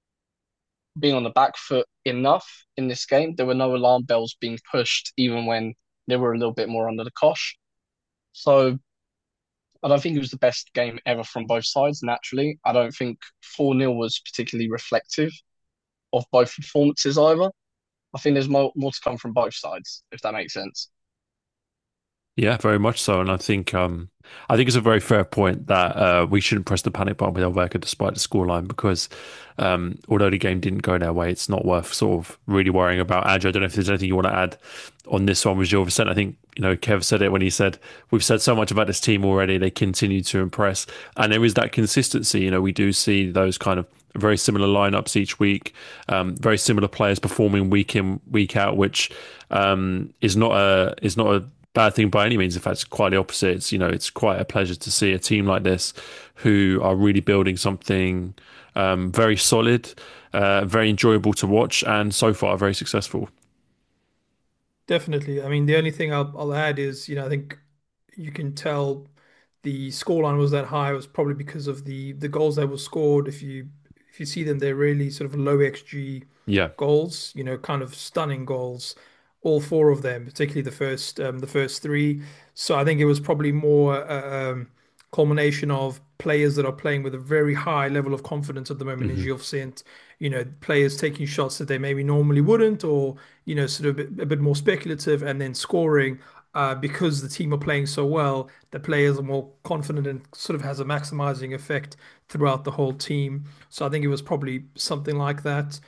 being on the back foot enough in this game. There were no alarm bells being pushed, even when they were a little bit more under the cosh. So I don't think it was the best game ever from both sides, naturally. I don't think 4-0 was particularly reflective of both performances either. I think there's more to come from both sides, if that makes sense. Yeah, very much so. And I think it's a very fair point that we shouldn't press the panic button with Alverca despite the scoreline because although the game didn't go their way, it's not worth sort of really worrying about. Andrew, I don't know if there's anything you want to add on this one with Gil Vicente. I think, Kev said it when he said, we've said so much about this team already. They continue to impress. And there is that consistency. We do see those kind of very similar lineups each week, very similar players performing week in, week out, which is not a bad thing by any means. In fact, it's quite the opposite. It's quite a pleasure to see a team like this who are really building something very solid, very enjoyable to watch, and so far very successful. Definitely. I mean, the only thing I'll add is, I think you can tell the scoreline was that high was probably because of the goals that were scored. If you see them, they're really sort of low XG Yeah, goals, kind of stunning goals. All four of them, particularly the first three. So I think it was probably more culmination of players that are playing with a very high level of confidence at the moment in Gil Vicente. Players taking shots that they maybe normally wouldn't, or sort of a bit more speculative, and then scoring. Because the team are playing so well, the players are more confident and sort of has a maximizing effect throughout the whole team. So I think it was probably something like that.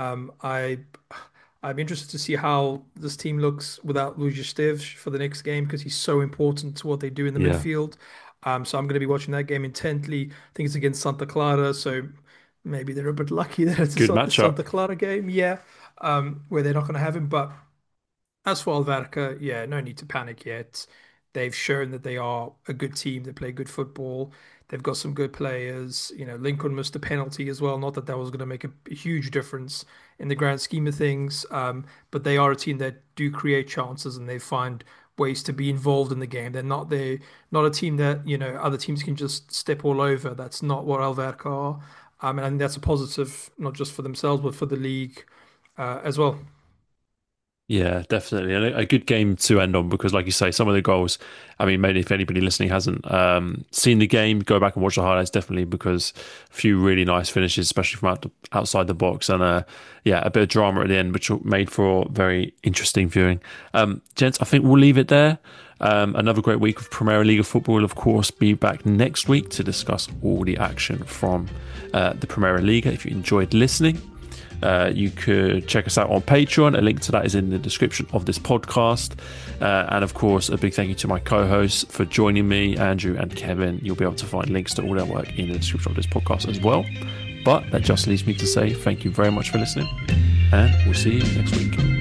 I'm interested to see how this team looks without Luis Esteves for the next game, because he's so important to what they do in the midfield. So I'm going to be watching that game intently. I think it's against Santa Clara, so maybe they're a bit lucky that it's a Santa Clara game, where they're not going to have him. But as for Alverca, no need to panic yet. They've shown that they are a good team. They play good football. They've got some good players. Lincoln missed a penalty as well. Not that that was going to make a huge difference in the grand scheme of things, but they are a team that do create chances and they find ways to be involved in the game. They're not a team that other teams can just step all over. That's not what Alverca are, and I think that's a positive, not just for themselves but for the league as well. Yeah, definitely. And a good game to end on, because like you say, some of the goals, I mean, maybe if anybody listening hasn't seen the game, go back and watch the highlights, definitely, because a few really nice finishes, especially from outside the box, and a bit of drama at the end, which made for very interesting viewing. Gents, I think we'll leave it there. Another great week of Primera Liga football. We'll, of course, be back next week to discuss all the action from the Primera Liga. If you enjoyed listening, you could check us out on Patreon. A link to that is in the description of this podcast. And of course, a big thank you to my co-hosts for joining me, Andrew and Kevin. You'll be able to find links to all their work in the description of this podcast as well. But that just leaves me to say thank you very much for listening, and we'll see you next week.